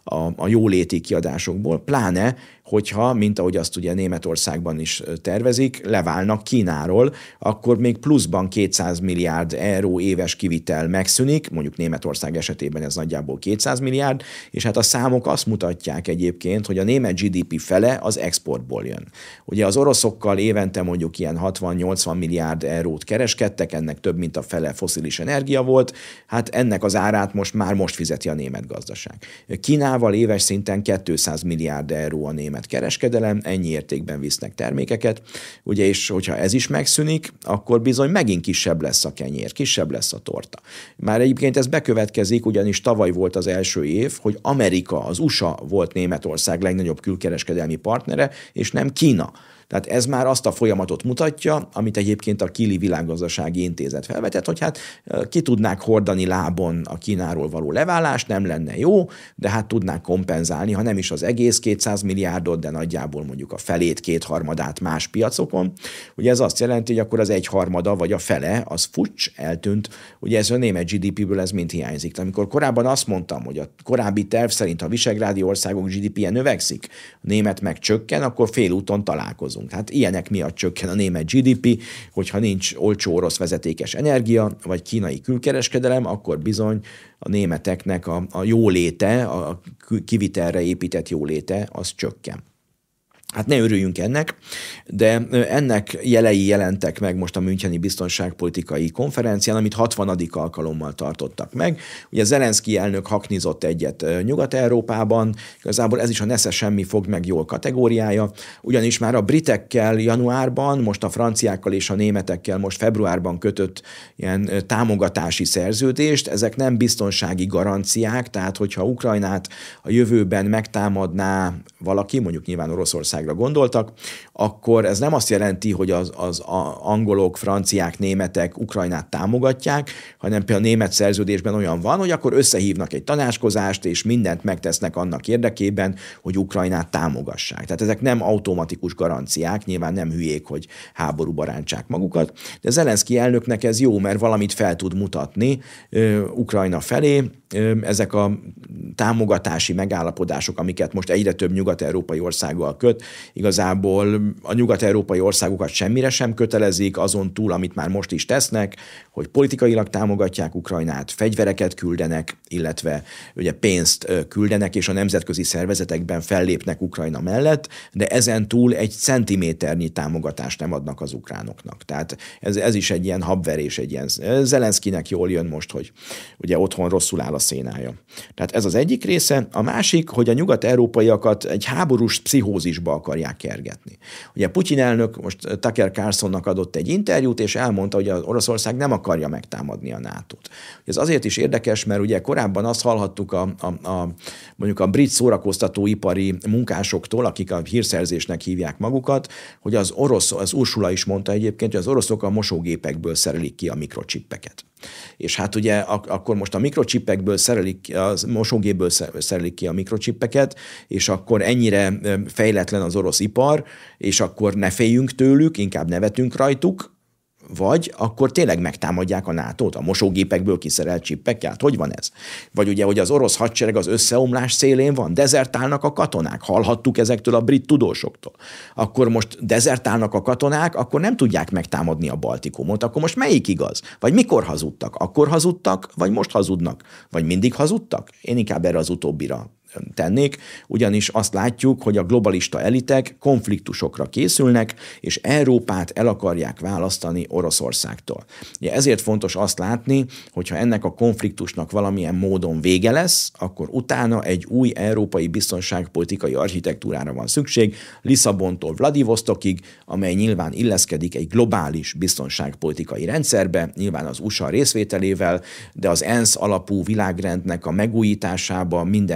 [SPEAKER 1] a jóléti kiadásokból, pláne, hogyha, mint ahogy azt ugye Németországban is tervezik, leválnak Kínáról, akkor még pluszban 200 milliárd euró éves kivitel megszűnik, mondjuk Németország esetében ez nagyjából 200 milliárd, és hát a számok azt mutatják egyébként, hogy a német GDP fele az exportból jön. Ugye az oroszokkal évente mondjuk ilyen 60-80 milliárd eurót kereskedtek, ennek több mint a fele fosszilis energia volt, hát ennek az árát most fizeti a német gazdaság. Kínával éves szinten 200 milliárd euró a német kereskedelem, ennyi értékben visznek termékeket, ugye, és hogyha ez is megszűnik, akkor bizony megint kisebb lesz a kenyér, kisebb lesz a torta. Már egyébként ez bekövetkezik, ugyanis tavaly volt az első év, hogy Amerika, az USA volt Németország legnagyobb külkereskedelmi partnere, és nem Kína. Tehát ez már azt a folyamatot mutatja, amit egyébként a Kili Világgazdasági Intézet felvetett, hogy hát ki tudnák hordani lábon a Kínáról való leválást, nem lenne jó, de hát tudnák kompenzálni, ha nem is az egész 200 milliárdot, de nagyjából mondjuk a felét, kétharmadát más piacokon. Ugye ez azt jelenti, hogy akkor az egyharmada vagy a fele, az eltűnt. Ugye ez a német GDP-ből ez mind hiányzik. Amikor korábban azt mondtam, hogy a korábbi terv szerint a visegrádi országok GDP-je növekszik, a német meg csökken, akkor félúton találkozunk. Hát ilyenek miatt csökken a német GDP, hogyha nincs olcsó orosz vezetékes energia, vagy kínai külkereskedelem, akkor bizony a németeknek a jóléte, a kivitelre épített jóléte, az csökken. Hát ne örüljünk ennek, de ennek jelei jelentek meg most a Müncheni Biztonságpolitikai Konferencián, amit 60. alkalommal tartottak meg. Ugye Zelenszky elnök haknizott egyet Nyugat-Európában, igazából ez is a nesze semmi fog meg jól kategóriája, ugyanis már a britekkel januárban, most a franciákkal és a németekkel most februárban kötött ilyen támogatási szerződést, ezek nem biztonsági garanciák, tehát hogyha Ukrajnát a jövőben megtámadná valaki, mondjuk nyilván Oroszország gondoltak, akkor ez nem azt jelenti, hogy az angolok, franciák, németek Ukrajnát támogatják, hanem például a német szerződésben olyan van, hogy akkor összehívnak egy tanácskozást, és mindent megtesznek annak érdekében, hogy Ukrajnát támogassák. Tehát ezek nem automatikus garanciák, nyilván nem hülyék, hogy háborúba rántsák magukat, de Zelenszky elnöknek ez jó, mert valamit fel tud mutatni Ukrajna felé. Ezek a támogatási megállapodások, amiket most egyre több nyugat-európai országgal köt, igazából a nyugat-európai országokat semmire sem kötelezik, azon túl, amit már most is tesznek, hogy politikailag támogatják Ukrajnát, fegyvereket küldenek, illetve ugye pénzt küldenek, és a nemzetközi szervezetekben fellépnek Ukrajna mellett, de ezen túl egy centiméternyi támogatást nem adnak az ukránoknak. Tehát ez is egy ilyen habverés, egy ilyen Zelenszkynek jól jön most, hogy ugye otthon rosszul áll a szénája. Tehát ez az egyik része. A másik, hogy a nyugat-európaiakat egy háborús pszichózisba akarják kergetni. Ugye Putyin elnök most Tucker Carlsonnak adott egy interjút, és elmondta, hogy az Oroszország nem akarja megtámadni a NATO-t. Ez azért is érdekes, mert ugye korábban azt hallhattuk mondjuk a brit szórakoztatóipari munkásoktól, akik a hírszerzésnek hívják magukat, hogy az Ursula is mondta egyébként, hogy az oroszok a mosógépekből szerelik ki a mikrocsippeket. És hát ugye akkor most a mikrocsippekből a mosógépből szerelik ki a mikrocsippeket, és akkor ennyire fejletlen az orosz ipar, és akkor ne féljünk tőlük, inkább nevetünk rajtuk, vagy akkor tényleg megtámadják a NATO-t, a mosógépekből kiszerelt csippekkel? Hogy van ez? Vagy ugye, hogy az orosz hadsereg az összeomlás szélén van, dezertálnak a katonák, hallhattuk ezektől a brit tudósoktól. Akkor most dezertálnak a katonák, akkor nem tudják megtámadni a Baltikumot, akkor most melyik igaz? Vagy mikor hazudtak? Akkor hazudtak, vagy most hazudnak? Vagy mindig hazudtak? Én inkább erre az utóbbira tennék, ugyanis azt látjuk, hogy a globalista elitek konfliktusokra készülnek, és Európát el akarják választani Oroszországtól. Ugye ezért fontos azt látni, hogyha ennek a konfliktusnak valamilyen módon vége lesz, akkor utána egy új európai biztonságpolitikai architektúrára van szükség, Lisszabontól Vladivostokig, amely nyilván illeszkedik egy globális biztonságpolitikai rendszerbe, nyilván az USA részvételével, de az ENSZ alapú világrendnek a megújításába mindenképpen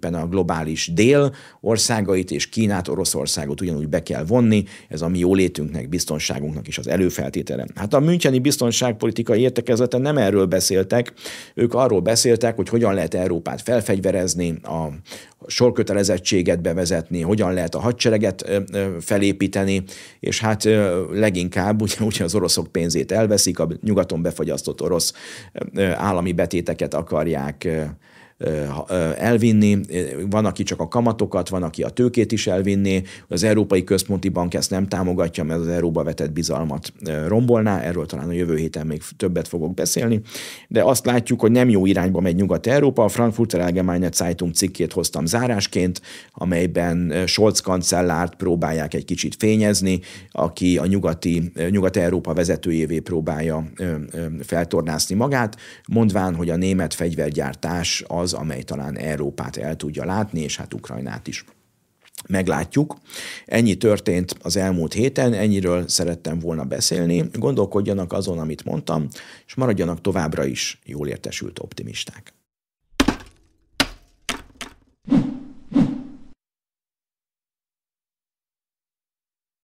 [SPEAKER 1] tulajdonképpen a globális dél országait és Kínát, Oroszországot ugyanúgy be kell vonni, ez a mi jólétünknek, biztonságunknak is az előfeltétele. Hát a müncheni biztonságpolitikai értekezleten nem erről beszéltek, ők arról beszéltek, hogy hogyan lehet Európát felfegyverezni, a sorkötelezettséget bevezetni, hogyan lehet a hadsereget felépíteni, és hát leginkább ugye az oroszok pénzét elveszik, a nyugaton befagyasztott orosz állami betéteket akarják elvinni, van, aki csak a kamatokat, van, aki a tőkét is elvinni, az Európai Központi Bank ezt nem támogatja, mert az euróba vetett bizalmat rombolná, erről talán a jövő héten még többet fogok beszélni, de azt látjuk, hogy nem jó irányba megy Nyugat-Európa. A Frankfurter Allgemeine Zeitung cikkét hoztam zárásként, amelyben Scholz kancellárt próbálják egy kicsit fényezni, aki a Nyugat-Európa vezetőjévé próbálja feltornászni magát, mondván, hogy a német fegyvergyártás az, amely talán Európát el tudja látni, és hát Ukrajnát is. Meglátjuk. Ennyi történt az elmúlt héten, ennyiről szerettem volna beszélni. Gondolkodjanak azon, amit mondtam, és maradjanak továbbra is jól értesült optimisták.